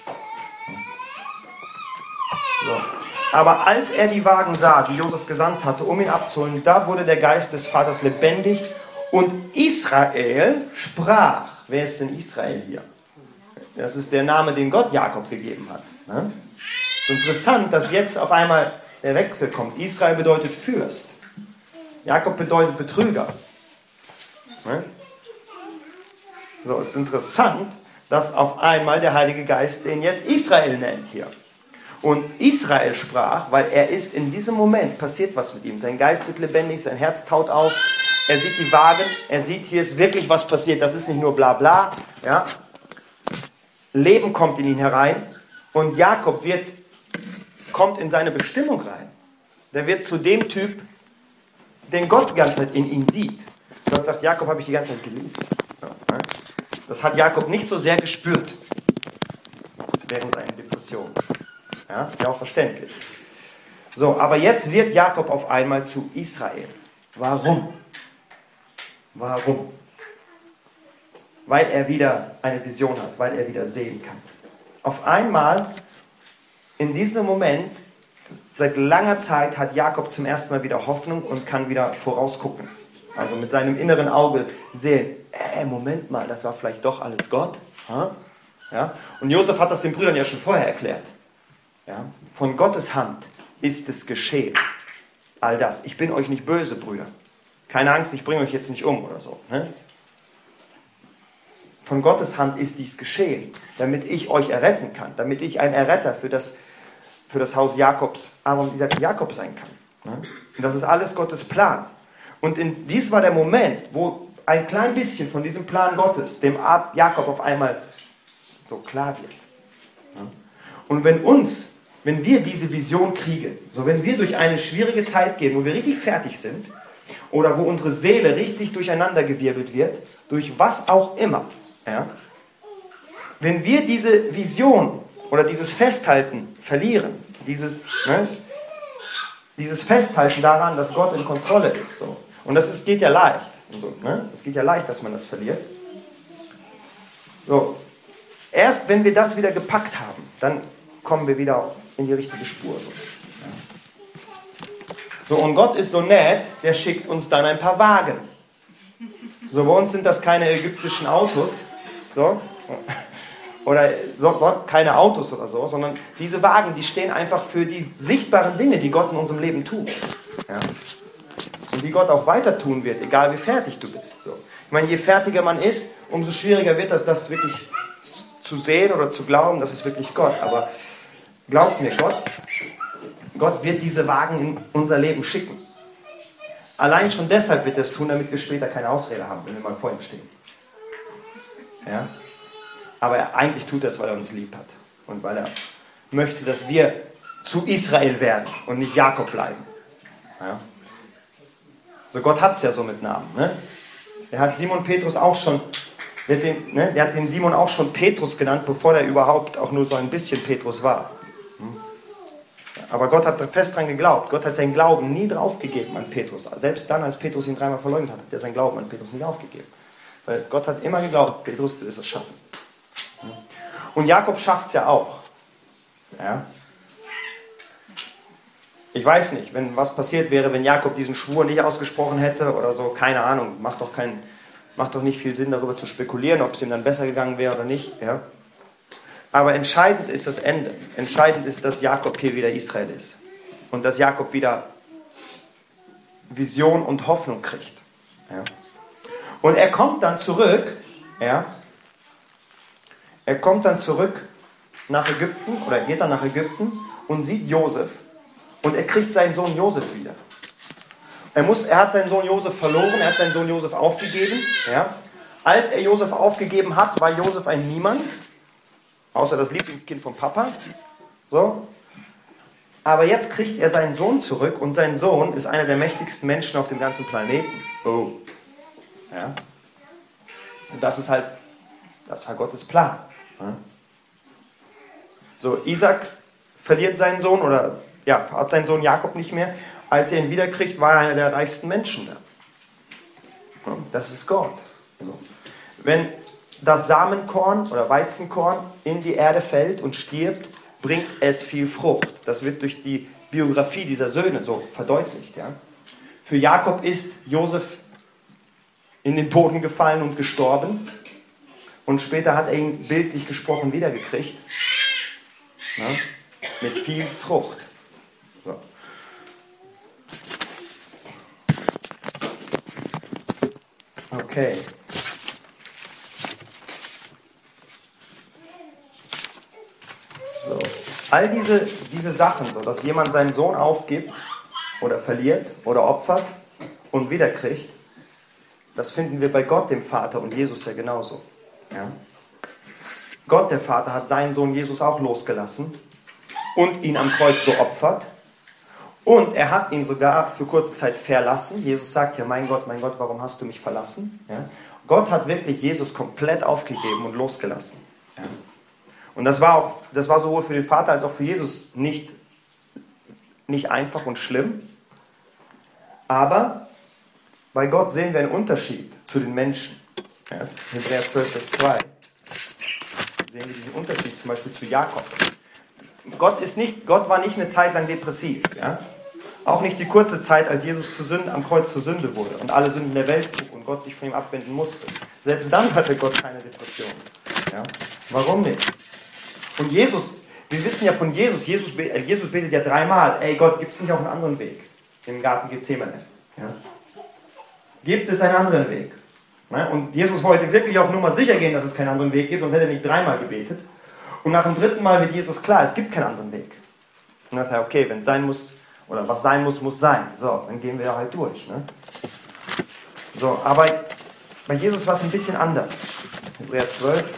So. Aber als er die Wagen sah, die Josef gesandt hatte, um ihn abzuholen, da wurde der Geist des Vaters lebendig und Israel sprach. Wer ist denn Israel hier? Das ist der Name, den Gott Jakob gegeben hat. Ne? Es ist interessant, dass jetzt auf einmal der Wechsel kommt. Israel bedeutet Fürst. Jakob bedeutet Betrüger. Ne? So, es ist interessant, dass auf einmal der Heilige Geist den jetzt Israel nennt hier. Und Israel sprach, weil er ist in diesem Moment, passiert was mit ihm. Sein Geist wird lebendig, sein Herz taut auf. Er sieht die Wagen, er sieht, hier ist wirklich was passiert. Das ist nicht nur bla bla. Ja? Leben kommt in ihn herein. Und Jakob wird, kommt in seine Bestimmung rein. Der wird zu dem Typ, den Gott die ganze Zeit in ihm sieht. Gott sagt, Jakob habe ich die ganze Zeit geliebt. Ja, ne? Das hat Jakob nicht so sehr gespürt während seiner Depression. Ja, ist ja auch verständlich. So, aber jetzt wird Jakob auf einmal zu Israel. Warum? Warum? Weil er wieder eine Vision hat, weil er wieder sehen kann. Auf einmal, in diesem Moment, seit langer Zeit hat Jakob zum ersten Mal wieder Hoffnung und kann wieder vorausgucken. Also mit seinem inneren Auge sehen, äh, Moment mal, das war vielleicht doch alles Gott. Ja? Und Josef hat das den Brüdern ja schon vorher erklärt. Ja? Von Gottes Hand ist es geschehen. All das. Ich bin euch nicht böse, Brüder. Keine Angst, ich bringe euch jetzt nicht um oder so. Ne? Von Gottes Hand ist dies geschehen, damit ich euch erretten kann, damit ich ein Erretter für das, für das Haus Jakobs, Aaron, Isaac, Jakob sein kann. Ne? Und das ist alles Gottes Plan. Und in, dies war der Moment, wo ein klein bisschen von diesem Plan Gottes dem Jakob auf einmal so klar wird. Ne? Und wenn uns Wenn wir diese Vision kriegen, so wenn wir durch eine schwierige Zeit gehen, wo wir richtig fertig sind, oder wo unsere Seele richtig durcheinandergewirbelt wird, durch was auch immer, ja, wenn wir diese Vision oder dieses Festhalten verlieren, dieses, ne, dieses Festhalten daran, dass Gott in Kontrolle ist, so. Und das ist, geht ja leicht, so, ne? Es geht ja leicht, dass man das verliert. So, erst wenn wir das wieder gepackt haben, dann kommen wir wieder in die richtige Spur. So. Ja. So, und Gott ist so nett, der schickt uns dann ein paar Wagen. So, bei uns sind das keine ägyptischen Autos, so, oder so, dort keine Autos oder so, sondern diese Wagen, die stehen einfach für die sichtbaren Dinge, die Gott in unserem Leben tut. Ja. Und die Gott auch weiter tun wird, egal wie fertig du bist. So. Ich meine, je fertiger man ist, umso schwieriger wird das, das wirklich zu sehen oder zu glauben, das ist wirklich Gott. Aber glaubt mir, Gott, Gott wird diese Wagen in unser Leben schicken. Allein schon deshalb wird er es tun, damit wir später keine Ausrede haben, wenn wir mal vor ihm stehen. Ja? Aber er, eigentlich tut er es, weil er uns lieb hat. Und weil er möchte, dass wir zu Israel werden und nicht Jakob bleiben. Ja? So, Gott hat es ja so mit Namen. Ne? Er hat Simon Petrus auch schon, der hat, den, ne, der hat den Simon auch schon Petrus genannt, bevor er überhaupt auch nur so ein bisschen Petrus war. Hm? Aber Gott hat fest dran geglaubt. Gott hat seinen Glauben nie draufgegeben an Petrus. Selbst dann, als Petrus ihn dreimal verleugnet hat, hat er seinen Glauben an Petrus nie aufgegeben. Weil Gott hat immer geglaubt, Petrus, du wirst es schaffen. Und Jakob schafft es ja auch. Ja? Ich weiß nicht, wenn was passiert wäre, wenn Jakob diesen Schwur nicht ausgesprochen hätte oder so, keine Ahnung, macht doch, kein, macht doch nicht viel Sinn, darüber zu spekulieren, ob es ihm dann besser gegangen wäre oder nicht. Ja? Aber entscheidend ist das Ende. Entscheidend ist, dass Jakob hier wieder Israel ist. Und dass Jakob wieder Vision und Hoffnung kriegt. Ja? Und er kommt dann zurück, ja? Er kommt dann zurück nach Ägypten, oder geht dann nach Ägypten und sieht Josef. Und er kriegt seinen Sohn Josef wieder. Er, muss, er hat seinen Sohn Josef verloren, er hat seinen Sohn Josef aufgegeben. Ja? Als er Josef aufgegeben hat, war Josef ein Niemand. Außer das Lieblingskind vom Papa. So. Aber jetzt kriegt er seinen Sohn zurück und sein Sohn ist einer der mächtigsten Menschen auf dem ganzen Planeten. Oh. Ja. Und das ist halt, das war Gottes Plan. Ja. So, Isaac verliert seinen Sohn oder ja, hat seinen Sohn Jakob nicht mehr. Als er ihn wiederkriegt, war er einer der reichsten Menschen da. Ja, das ist Gott. Also, wenn das Samenkorn oder Weizenkorn in die Erde fällt und stirbt, bringt es viel Frucht. Das wird durch die Biografie dieser Söhne so verdeutlicht. Ja? Für Jakob ist Josef in den Boden gefallen und gestorben. Und später hat er ihn bildlich gesprochen wiedergekriegt. Ja? Mit viel Frucht. So. Okay. So. All diese, diese Sachen, so, dass jemand seinen Sohn aufgibt oder verliert oder opfert und wiederkriegt, das finden wir bei Gott, dem Vater, und Jesus ja genauso. Ja? Gott, der Vater, hat seinen Sohn Jesus auch losgelassen und ihn am Kreuz geopfert. Und er hat ihn sogar für kurze Zeit verlassen. Jesus sagt ja, mein Gott, mein Gott, warum hast du mich verlassen? Ja? Gott hat wirklich Jesus komplett aufgegeben und losgelassen. Ja? Und das war, auch, das war sowohl für den Vater als auch für Jesus nicht, nicht einfach und schlimm. Aber bei Gott sehen wir einen Unterschied zu den Menschen. Ja? Hebräer zwölf, Vers zwei. Sehen wir diesen Unterschied zum Beispiel zu Jakob. Gott, ist nicht, Gott war nicht eine Zeit lang depressiv. Ja? Auch nicht die kurze Zeit, als Jesus zu Sünde, am Kreuz zur Sünde wurde und alle Sünden der Welt trug und Gott sich von ihm abwenden musste. Selbst dann hatte Gott keine Depression. Ja? Warum nicht? Und Jesus, wir wissen ja von Jesus, Jesus, Jesus betet ja dreimal, ey Gott, gibt es nicht auch einen anderen Weg? Im Garten Gethsemane. Ja? Gibt es einen anderen Weg? Ja? Und Jesus wollte wirklich auch nur mal sicher gehen, dass es keinen anderen Weg gibt, sonst hätte er nicht dreimal gebetet. Und nach dem dritten Mal wird Jesus klar, es gibt keinen anderen Weg. Und dann sagt er, okay, wenn es sein muss, oder was sein muss, muss sein. So, dann gehen wir da halt durch. Ne? So, aber bei Jesus war es ein bisschen anders. Hebräer zwölf.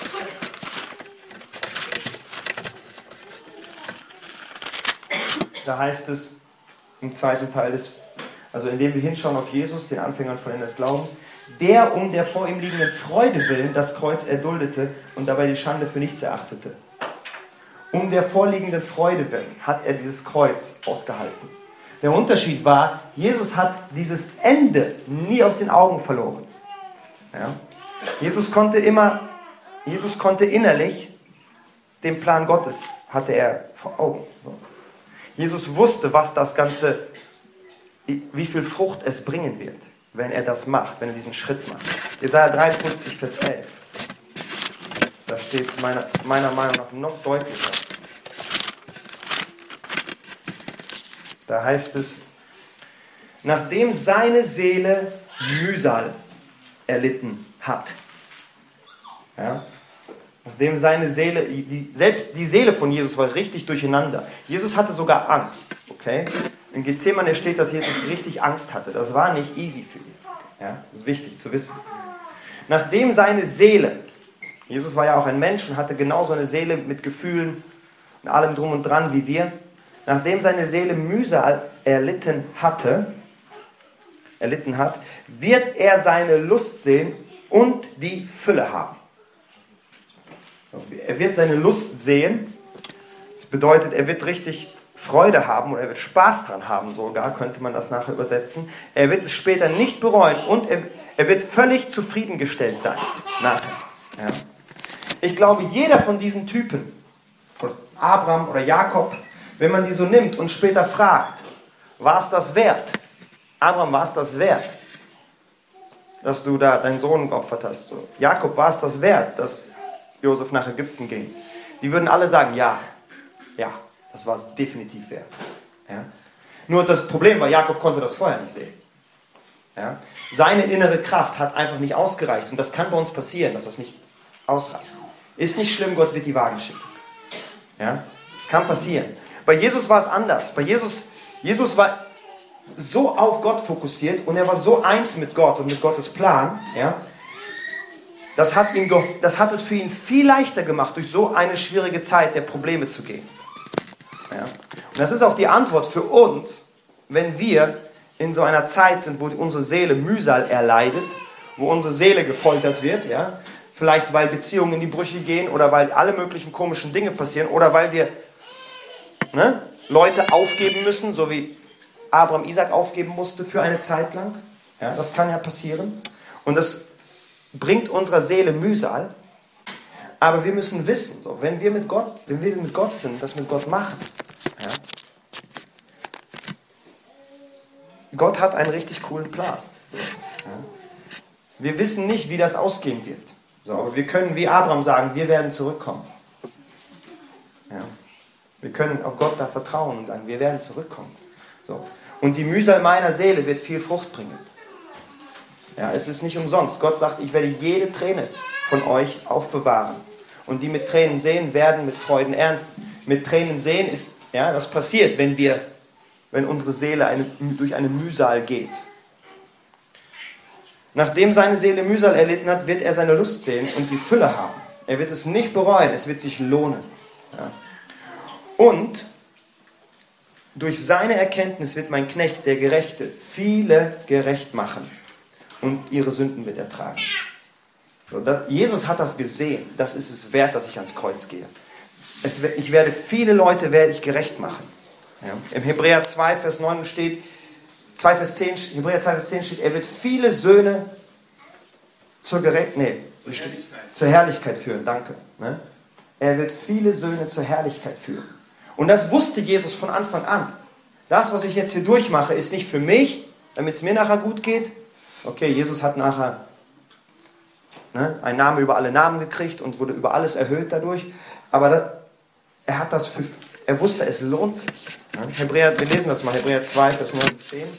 Da heißt es im zweiten Teil des, also indem wir hinschauen auf Jesus, den Anfänger und Vollender des Glaubens, der um der vor ihm liegenden Freude willen das Kreuz erduldete und dabei die Schande für nichts erachtete. Um der vorliegenden Freude willen hat er dieses Kreuz ausgehalten. Der Unterschied war, Jesus hat dieses Ende nie aus den Augen verloren. Ja? Jesus konnte immer, Jesus konnte innerlich den Plan Gottes, hatte er vor Augen. Jesus wusste, was das Ganze, wie viel Frucht es bringen wird, wenn er das macht, wenn er diesen Schritt macht. Jesaja dreiundfünfzig, Vers elf. Da steht es meiner, meiner Meinung nach noch deutlicher. Da heißt es, nachdem seine Seele Mühsal erlitten hat. Ja? Nachdem seine Seele, die, selbst die Seele von Jesus war richtig durcheinander. Jesus hatte sogar Angst. Okay? In Gethsemane steht, dass Jesus richtig Angst hatte. Das war nicht easy für ihn. Ja, das ist wichtig zu wissen. Nachdem seine Seele, Jesus war ja auch ein Mensch und hatte genauso eine Seele mit Gefühlen und allem drum und dran wie wir, nachdem seine Seele Mühsal erlitten hatte, erlitten hat, wird er seine Lust sehen und die Fülle haben. Er wird seine Lust sehen. Das bedeutet, er wird richtig Freude haben oder er wird Spaß dran haben, sogar könnte man das nachher übersetzen. Er wird es später nicht bereuen und er, er wird völlig zufriedengestellt sein. Nachher. Ja. Ich glaube, jeder von diesen Typen, von Abraham oder Jakob, wenn man die so nimmt und später fragt, war es das wert? Abraham, war es das wert, dass du da deinen Sohn geopfert hast? So. Jakob, war es das wert, dass Josef nach Ägypten ging? Die würden alle sagen, ja, ja. Das war es definitiv wert. Ja? Nur das Problem war, Jakob konnte das vorher nicht sehen. Ja? Seine innere Kraft hat einfach nicht ausgereicht. Und das kann bei uns passieren, dass das nicht ausreicht. Ist nicht schlimm, Gott wird die Wagen schicken. Ja? Das kann passieren. Bei Jesus war es anders. Bei Jesus, Jesus war so auf Gott fokussiert und er war so eins mit Gott und mit Gottes Plan. Ja? Das hat, ihn, das hat es für ihn viel leichter gemacht, durch so eine schwierige Zeit der Probleme zu gehen. Ja. Und das ist auch die Antwort für uns, wenn wir in so einer Zeit sind, wo unsere Seele Mühsal erleidet, wo unsere Seele gefoltert wird, ja, vielleicht weil Beziehungen in die Brüche gehen oder weil alle möglichen komischen Dinge passieren oder weil wir ne, Leute aufgeben müssen, so wie Abraham Isaac aufgeben musste für eine Zeit lang. Ja, das kann ja passieren. Und das bringt unserer Seele Mühsal. Aber wir müssen wissen, so, wenn wir mit Gott, wenn wir mit Gott sind, das mit Gott machen, ja, Gott hat einen richtig coolen Plan. Ja. Wir wissen nicht, wie das ausgehen wird. So, aber wir können wie Abraham sagen, wir werden zurückkommen. Ja. Wir können auf Gott da vertrauen und sagen, wir werden zurückkommen. So. Und die Mühsal meiner Seele wird viel Frucht bringen. Ja, es ist nicht umsonst. Gott sagt, ich werde jede Träne von euch aufbewahren. Und die mit Tränen sehen, werden mit Freuden ernten. Mit Tränen sehen ist, ja, das passiert, wenn wir, wenn unsere Seele eine, durch eine Mühsal geht. Nachdem seine Seele Mühsal erlitten hat, wird er seine Lust sehen und die Fülle haben. Er wird es nicht bereuen, es wird sich lohnen. Ja. Und durch seine Erkenntnis wird mein Knecht, der Gerechte, viele gerecht machen und ihre Sünden wird er tragen. So, das, Jesus hat das gesehen. Das ist es wert, dass ich ans Kreuz gehe. Es, ich werde viele Leute werde ich gerecht machen. Ja. Im Hebräer zwei, Vers neun steht, zwei, Vers zehn, Hebräer zwei, Vers zehn steht, er wird viele Söhne zur Gerechtigkeit, nee, zur Herrlichkeit. zur Herrlichkeit führen. Danke. Ne? Er wird viele Söhne zur Herrlichkeit führen. Und das wusste Jesus von Anfang an. Das, was ich jetzt hier durchmache, ist nicht für mich, damit es mir nachher gut geht. Okay, Jesus hat nachher ne, einen Namen über alle Namen gekriegt und wurde über alles erhöht dadurch. Aber das, er hat das für, er wusste, es lohnt sich. Ne? Hebräer, wir lesen das mal, Hebräer zwei, Vers neun und zehn.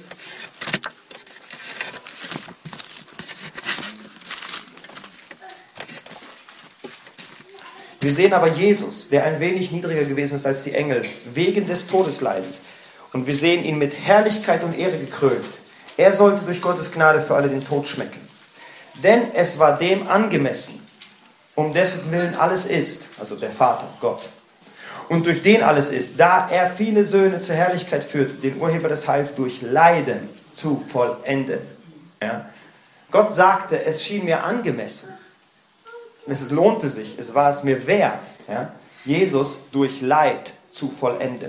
Wir sehen aber Jesus, der ein wenig niedriger gewesen ist als die Engel, wegen des Todesleidens. Und wir sehen ihn mit Herrlichkeit und Ehre gekrönt. Er sollte durch Gottes Gnade für alle den Tod schmecken. Denn es war dem angemessen, um dessen Willen alles ist, also der Vater, Gott. Und durch den alles ist, da er viele Söhne zur Herrlichkeit führte, den Urheber des Heils durch Leiden zu vollenden. Ja? Gott sagte, es schien mir angemessen. Es lohnte sich, es war es mir wert, ja, Jesus durch Leid zu vollenden.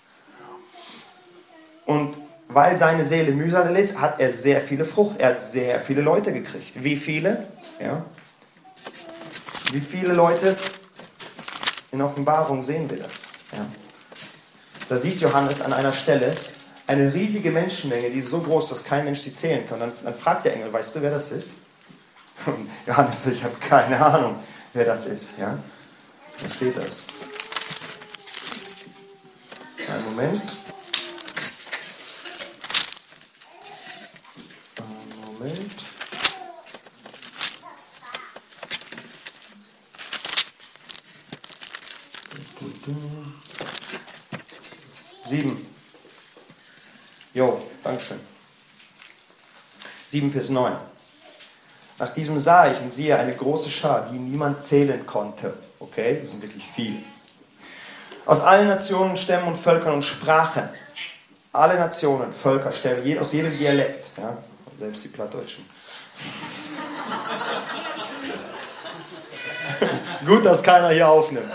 Und weil seine Seele Mühsal erlitt, hat er sehr viele Frucht, er hat sehr viele Leute gekriegt. Wie viele? Ja. Wie viele Leute? In Offenbarung sehen wir das. Ja. Da sieht Johannes an einer Stelle eine riesige Menschenmenge, die ist so groß, dass kein Mensch sie zählen kann. Dann, dann fragt der Engel, weißt du, wer das ist? Und Johannes, ich habe keine Ahnung, wer das ist. Ja? Da steht das. Einen Moment. Einen Moment. Sieben. Dankeschön. sieben, Vers neun. Nach diesem sah ich und siehe eine große Schar, die niemand zählen konnte. Okay, das sind wirklich viele. Aus allen Nationen, Stämmen und Völkern und Sprachen. Alle Nationen, Völker, Stämme, aus jedem Dialekt. Ja, selbst die Plattdeutschen. Gut, dass keiner hier aufnimmt.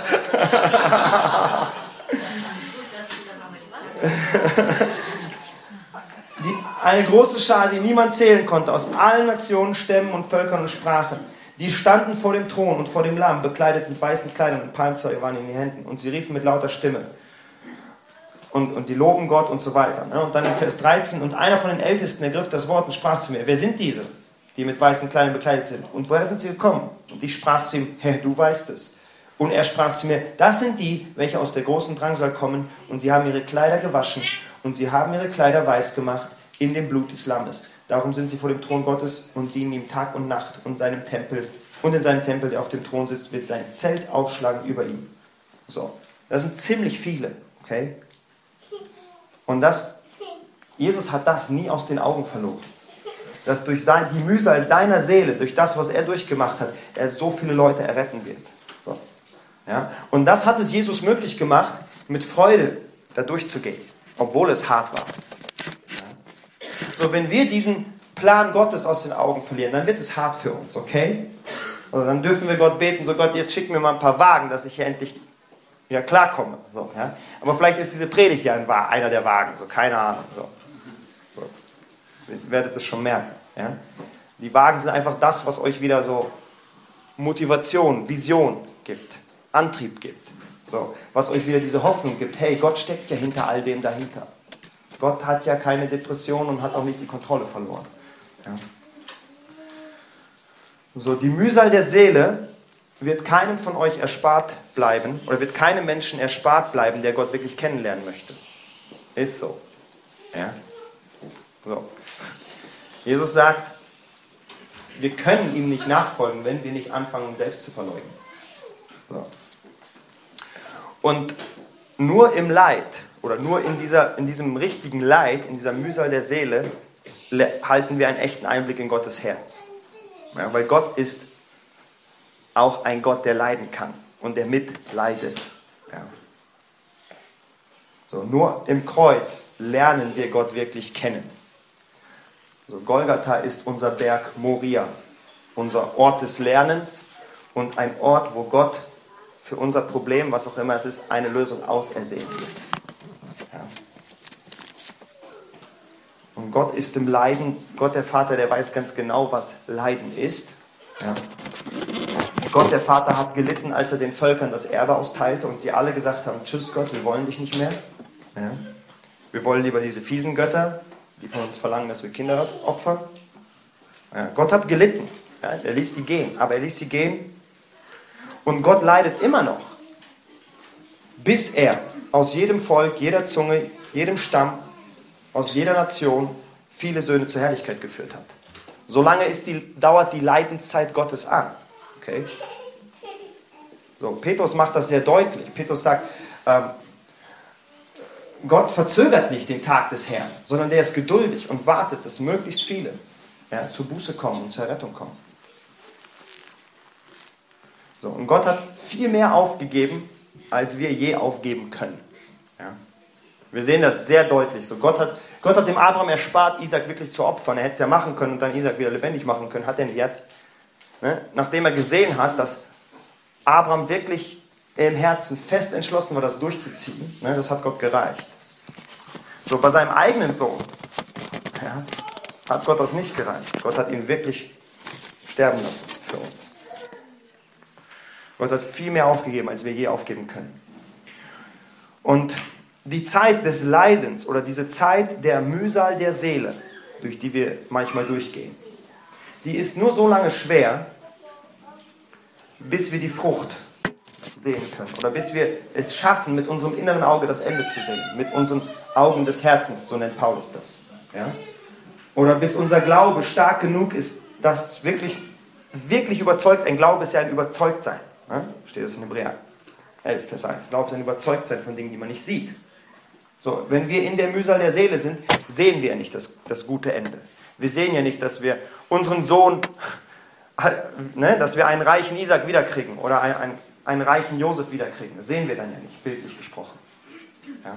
Die, eine große Schar, die niemand zählen konnte, aus allen Nationen, Stämmen und Völkern und Sprachen. Die standen vor dem Thron und vor dem Lamm, bekleidet mit weißen Kleidern und Palmzweige waren in den Händen. Und sie riefen mit lauter Stimme. Und, und die loben Gott und so weiter. Und dann in Vers dreizehn, und einer von den Ältesten ergriff das Wort und sprach zu mir, wer sind diese, die mit weißen Kleidern bekleidet sind? Und woher sind sie gekommen? Und ich sprach zu ihm, Herr, du weißt es. Und er sprach zu mir, das sind die, welche aus der großen Drangsal kommen, und sie haben ihre Kleider gewaschen, und sie haben ihre Kleider weiß gemacht in dem Blut des Lammes. Darum sind sie vor dem Thron Gottes und dienen ihm Tag und Nacht, und seinem Tempel, und in seinem Tempel, der auf dem Thron sitzt, wird sein Zelt aufschlagen über ihm. So, das sind ziemlich viele, okay? Und das, Jesus hat das nie aus den Augen verloren. Dass durch sein, die Mühsal seiner Seele, durch das, was er durchgemacht hat, er so viele Leute erretten wird. So. Ja? Und das hat es Jesus möglich gemacht, mit Freude da durchzugehen, obwohl es hart war. Ja? So, wenn wir diesen Plan Gottes aus den Augen verlieren, dann wird es hart für uns, okay? Also dann dürfen wir Gott beten, so Gott, jetzt schick mir mal ein paar Wagen, dass ich hier endlich wieder klarkomme. So, ja? Aber vielleicht ist diese Predigt ja ein, einer der Wagen, so, keine Ahnung. So. So. Ihr werdet es schon merken. Ja? Die Wagen sind einfach das, was euch wieder so Motivation, Vision gibt, Antrieb gibt. So. Was euch wieder diese Hoffnung gibt, hey, Gott steckt ja hinter all dem dahinter. Gott hat ja keine Depression und hat auch nicht die Kontrolle verloren. Ja? So, die Mühsal der Seele wird keinem von euch erspart bleiben, oder wird keinem Menschen erspart bleiben, der Gott wirklich kennenlernen möchte. Ist so. Ja? So. Jesus sagt, wir können ihm nicht nachfolgen, wenn wir nicht anfangen, uns selbst zu verleugnen. So. Und nur im Leid, oder nur in, dieser, in diesem richtigen Leid, in dieser Mühsal der Seele, halten wir einen echten Einblick in Gottes Herz. Ja, weil Gott ist auch ein Gott, der leiden kann und der mitleidet. Ja. So, nur im Kreuz lernen wir Gott wirklich kennen. So, Golgatha ist unser Berg Moria, unser Ort des Lernens und ein Ort, wo Gott für unser Problem, was auch immer es ist, eine Lösung ausersehen wird. Ja. Und Gott ist im Leiden, Gott der Vater, der weiß ganz genau, was Leiden ist. Ja. Gott der Vater hat gelitten, als er den Völkern das Erbe austeilte und sie alle gesagt haben, tschüss Gott, wir wollen dich nicht mehr. Ja. Wir wollen lieber diese fiesen Götter, die von uns verlangen, dass wir Kinder opfern. Ja. Gott hat gelitten. Ja. Er ließ sie gehen, aber er ließ sie gehen. Und Gott leidet immer noch, bis er aus jedem Volk, jeder Zunge, jedem Stamm, aus jeder Nation viele Söhne zur Herrlichkeit geführt hat. Solange ist die, dauert die Leidenszeit Gottes an. Okay? So, Petrus macht das sehr deutlich. Petrus sagt, ähm, Gott verzögert nicht den Tag des Herrn, sondern der ist geduldig und wartet, dass möglichst viele ja, zur Buße kommen und zur Rettung kommen. So, und Gott hat viel mehr aufgegeben, als wir je aufgeben können. Ja. Wir sehen das sehr deutlich. So, Gott hat, Gott hat dem Abraham erspart, Isaac wirklich zu opfern. Er hätte es ja machen können und dann Isaac wieder lebendig machen können. Hat er nicht jetzt. Ne? Nachdem er gesehen hat, dass Abraham wirklich im Herzen fest entschlossen war, das durchzuziehen, ne? Das hat Gott gereicht. So, bei seinem eigenen Sohn ja, hat Gott das nicht gereicht. Gott hat ihn wirklich sterben lassen für uns. Gott hat viel mehr aufgegeben, als wir je aufgeben können. Und die Zeit des Leidens oder diese Zeit der Mühsal der Seele, durch die wir manchmal durchgehen, die ist nur so lange schwer, bis wir die Frucht sehen können. Oder bis wir es schaffen, mit unserem inneren Auge das Ende zu sehen. Mit unseren Augen des Herzens, so nennt Paulus das. Ja? Oder bis unser Glaube stark genug ist, dass wirklich, wirklich überzeugt, ein Glaube ist ja ein Überzeugtsein. Ja? Steht das in Hebräer elf, Vers eins. Glaube ist ein Überzeugtsein von Dingen, die man nicht sieht. So, wenn wir in der Mühsal der Seele sind, sehen wir nicht das, das gute Ende. Wir sehen ja nicht, dass wir unseren Sohn, ne, dass wir einen reichen Isaac wiederkriegen oder einen, einen, einen reichen Josef wiederkriegen. Das sehen wir dann ja nicht, bildlich gesprochen. Ja?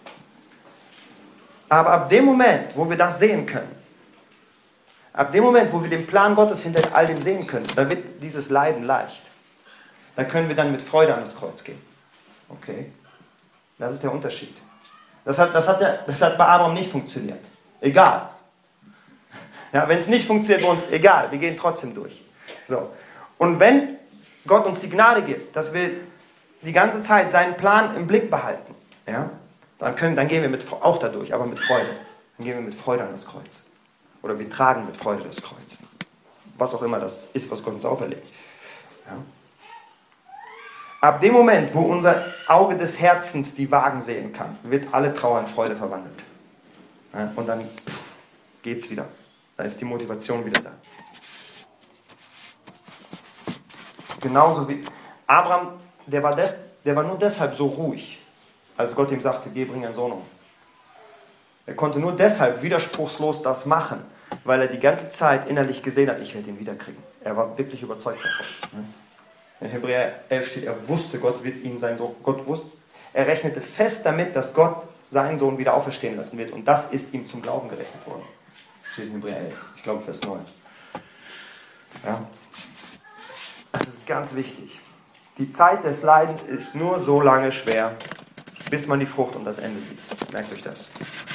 Aber ab dem Moment, wo wir das sehen können, ab dem Moment, wo wir den Plan Gottes hinter all dem sehen können, da wird dieses Leiden leicht. Da können wir dann mit Freude an das Kreuz gehen. Okay? Das ist der Unterschied. Das hat, das hat, der, das hat bei Abraham nicht funktioniert. Egal. Ja, wenn es nicht funktioniert bei uns, egal, wir gehen trotzdem durch. So. Und wenn Gott uns die Gnade gibt, dass wir die ganze Zeit seinen Plan im Blick behalten, ja, dann, können, dann gehen wir mit, auch dadurch, aber mit Freude. Dann gehen wir mit Freude an das Kreuz. Oder wir tragen mit Freude das Kreuz. Was auch immer das ist, was Gott uns auferlegt. Ja. Ab dem Moment, wo unser Auge des Herzens die Wagen sehen kann, wird alle Trauer in Freude verwandelt. Ja, und dann pff, geht's wieder. Da ist die Motivation wieder da. Genauso wie Abraham, der war, des, der war nur deshalb so ruhig, als Gott ihm sagte, geh, bring einen Sohn um. Er konnte nur deshalb widerspruchslos das machen, weil er die ganze Zeit innerlich gesehen hat, ich werde ihn wiederkriegen. Er war wirklich überzeugt davon. In Hebräer elf steht, er wusste, Gott wird ihn sein Sohn. Gott wusste, er rechnete fest damit, dass Gott seinen Sohn wieder auferstehen lassen wird. Und das ist ihm zum Glauben gerechnet worden. Steht in Hebräer elf, ich glaube Vers neun. Ja. Das ist ganz wichtig. Die Zeit des Leidens ist nur so lange schwer, bis man die Frucht und das Ende sieht. Merkt euch das.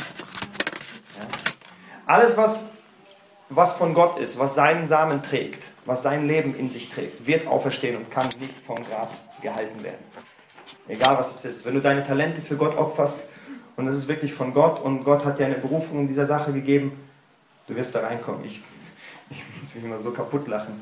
Ja. Alles, was, was von Gott ist, was seinen Samen trägt, was sein Leben in sich trägt, wird auferstehen und kann nicht vom Grab gehalten werden. Egal was es ist. Wenn du deine Talente für Gott opferst und es ist wirklich von Gott und Gott hat dir eine Berufung in dieser Sache gegeben, du wirst da reinkommen. Ich, ich muss mich immer so kaputt lachen.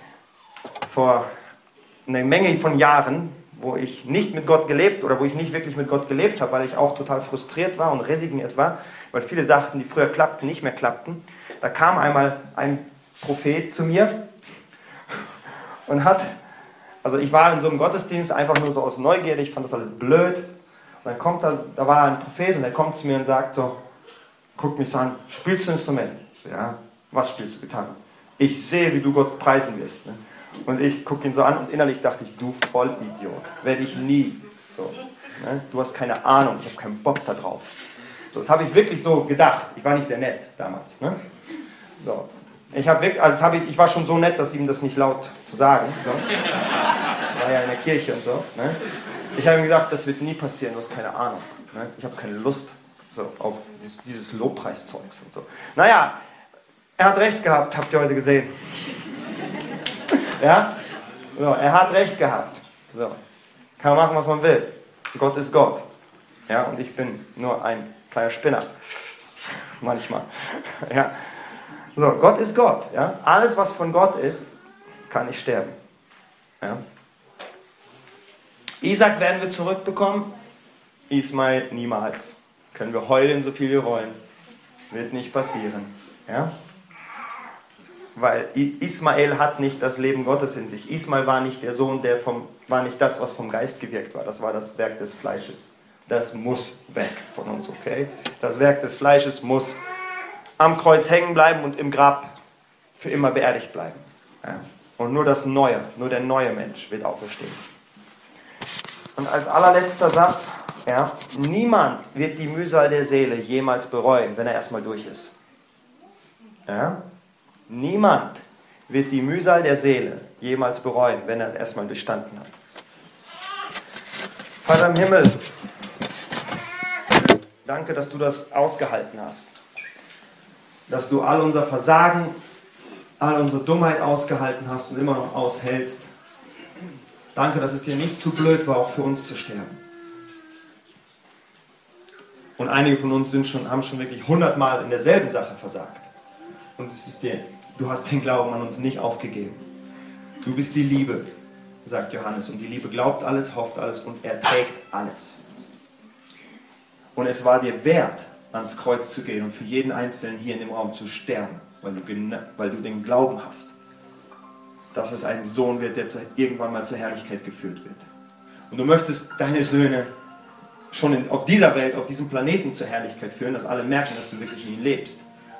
Vor einer Menge von Jahren, wo ich nicht mit Gott gelebt oder wo ich nicht wirklich mit Gott gelebt habe, weil ich auch total frustriert war und resigniert war, weil viele Sachen, die früher klappten, nicht mehr klappten. Da kam einmal ein Prophet zu mir und hat, also ich war in so einem Gottesdienst einfach nur so aus Neugierde, ich fand das alles blöd. Und dann kommt da, da war ein Prophet und er kommt zu mir und sagt so, guckt mich so an, spielst du ein Instrument? Ich so, ja, was spielst du? Gitarre. Ich sehe, wie du Gott preisen wirst. Ne? Und ich gucke ihn so an und innerlich dachte ich, du Vollidiot, werde ich nie. So, ne? Du hast keine Ahnung, ich habe keinen Bock da drauf. So, das habe ich wirklich so gedacht. Ich war nicht sehr nett damals. Ne? So. Ich, hab wirklich, also hab ich, ich war schon so nett, dass ihm das nicht laut zu sagen. So. War ja in der Kirche und so. Ne? Ich habe ihm gesagt, das wird nie passieren, du hast keine Ahnung. Ne? Ich habe keine Lust so, auf dieses, dieses Lobpreiszeugs und so. Naja, er hat recht gehabt, habt ihr heute gesehen. Ja? So, er hat recht gehabt. So. Kann man machen, was man will. Gott ist Gott. Ja? Und ich bin nur ein kleiner Spinner. Manchmal. Ja? So, Gott ist Gott. Ja? Alles, was von Gott ist, kann nicht sterben. Ja? Isaac werden wir zurückbekommen. Ismael niemals. Können wir heulen, so viel wir wollen. Wird nicht passieren. Ja? Weil Ismael hat nicht das Leben Gottes in sich. Ismael war nicht der Sohn, der vom, war nicht das, was vom Geist gewirkt war. Das war das Werk des Fleisches. Das muss weg von uns, okay? Das Werk des Fleisches muss am Kreuz hängen bleiben und im Grab für immer beerdigt bleiben. Ja? Und nur das Neue, nur der neue Mensch wird auferstehen. Und als allerletzter Satz, ja, niemand wird die Mühsal der Seele jemals bereuen, wenn er erstmal durch ist. Ja? Niemand wird die Mühsal der Seele jemals bereuen, wenn er erstmal durchstanden hat. Vater im Himmel, danke, dass du das ausgehalten hast. Dass du all unser Versagen, all unsere Dummheit ausgehalten hast und immer noch aushältst. Danke, dass es dir nicht zu blöd war, auch für uns zu sterben. Und einige von uns sind schon, haben schon wirklich hundertmal in derselben Sache versagt. Und es ist dir, du hast den Glauben an uns nicht aufgegeben. Du bist die Liebe, sagt Johannes. Und die Liebe glaubt alles, hofft alles und erträgt alles. Und es war dir wert, ans Kreuz zu gehen und für jeden Einzelnen hier in dem Raum zu sterben, weil du, weil du den Glauben hast, dass es ein Sohn wird, der zu, irgendwann mal zur Herrlichkeit geführt wird. Und du möchtest deine Söhne schon in, auf dieser Welt, auf diesem Planeten zur Herrlichkeit führen, dass alle merken, dass du wirklich in ihm lebst.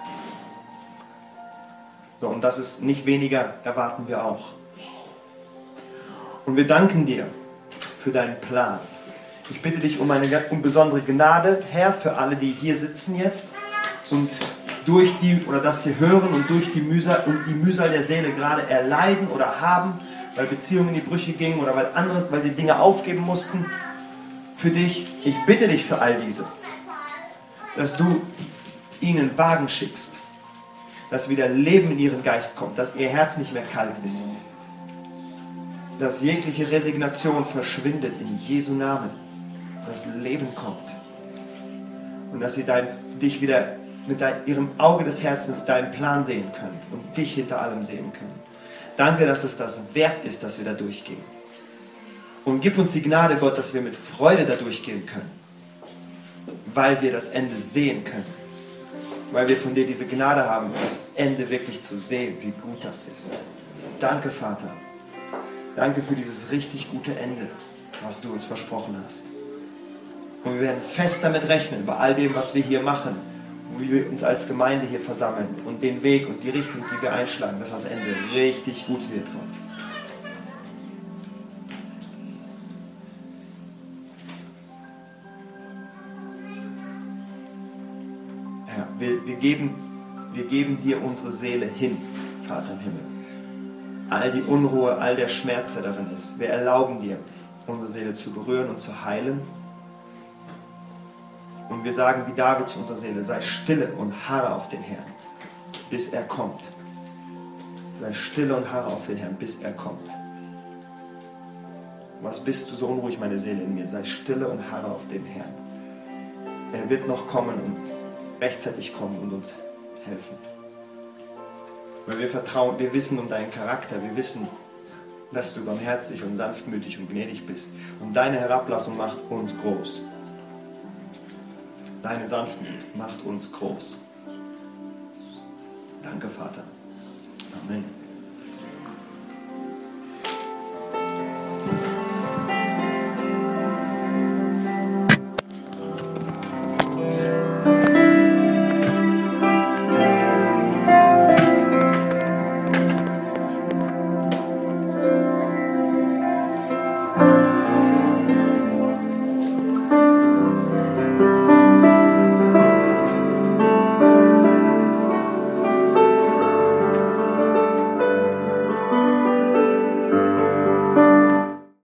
So, und das ist nicht weniger, erwarten wir auch. Und wir danken dir für deinen Plan. Ich bitte dich um eine um besondere Gnade, Herr, für alle, die hier sitzen jetzt und durch die, oder das hier hören und durch die Mühsal, und die Mühsal der Seele gerade erleiden oder haben, weil Beziehungen in die Brüche gingen oder weil andere, weil sie Dinge aufgeben mussten für dich. Ich bitte dich für all diese, dass du ihnen Wagen schickst, dass wieder Leben in ihren Geist kommt, dass ihr Herz nicht mehr kalt ist, dass jegliche Resignation verschwindet in Jesu Namen, dass Leben kommt und dass sie dein, dich wieder mit dein, ihrem Auge des Herzens deinen Plan sehen können und dich hinter allem sehen können. Danke, dass es das wert ist, dass wir da durchgehen. Und gib uns die Gnade, Gott, dass wir mit Freude da durchgehen können, weil wir das Ende sehen können. Weil wir von dir diese Gnade haben, das Ende wirklich zu sehen, wie gut das ist. Danke, Vater. Danke für dieses richtig gute Ende, was du uns versprochen hast. Und wir werden fest damit rechnen, bei all dem, was wir hier machen, wie wir uns als Gemeinde hier versammeln und den Weg und die Richtung, die wir einschlagen, dass das Ende richtig gut wird, Gott. Ja, wir, wir, geben, wir geben dir unsere Seele hin, Vater im Himmel. All die Unruhe, all der Schmerz, der darin ist. Wir erlauben dir, unsere Seele zu berühren und zu heilen. Und wir sagen wie David zu unserer Seele, sei stille und harre auf den Herrn, bis er kommt. Sei stille und harre auf den Herrn, bis er kommt. Was bist du so unruhig, meine Seele in mir? Sei stille und harre auf den Herrn. Er wird noch kommen und rechtzeitig kommen und uns helfen. Weil wir vertrauen, wir wissen um deinen Charakter, wir wissen, dass du barmherzig und sanftmütig und gnädig bist. Und deine Herablassung macht uns groß. Deine Sanftmut macht uns groß. Danke, Vater. Amen.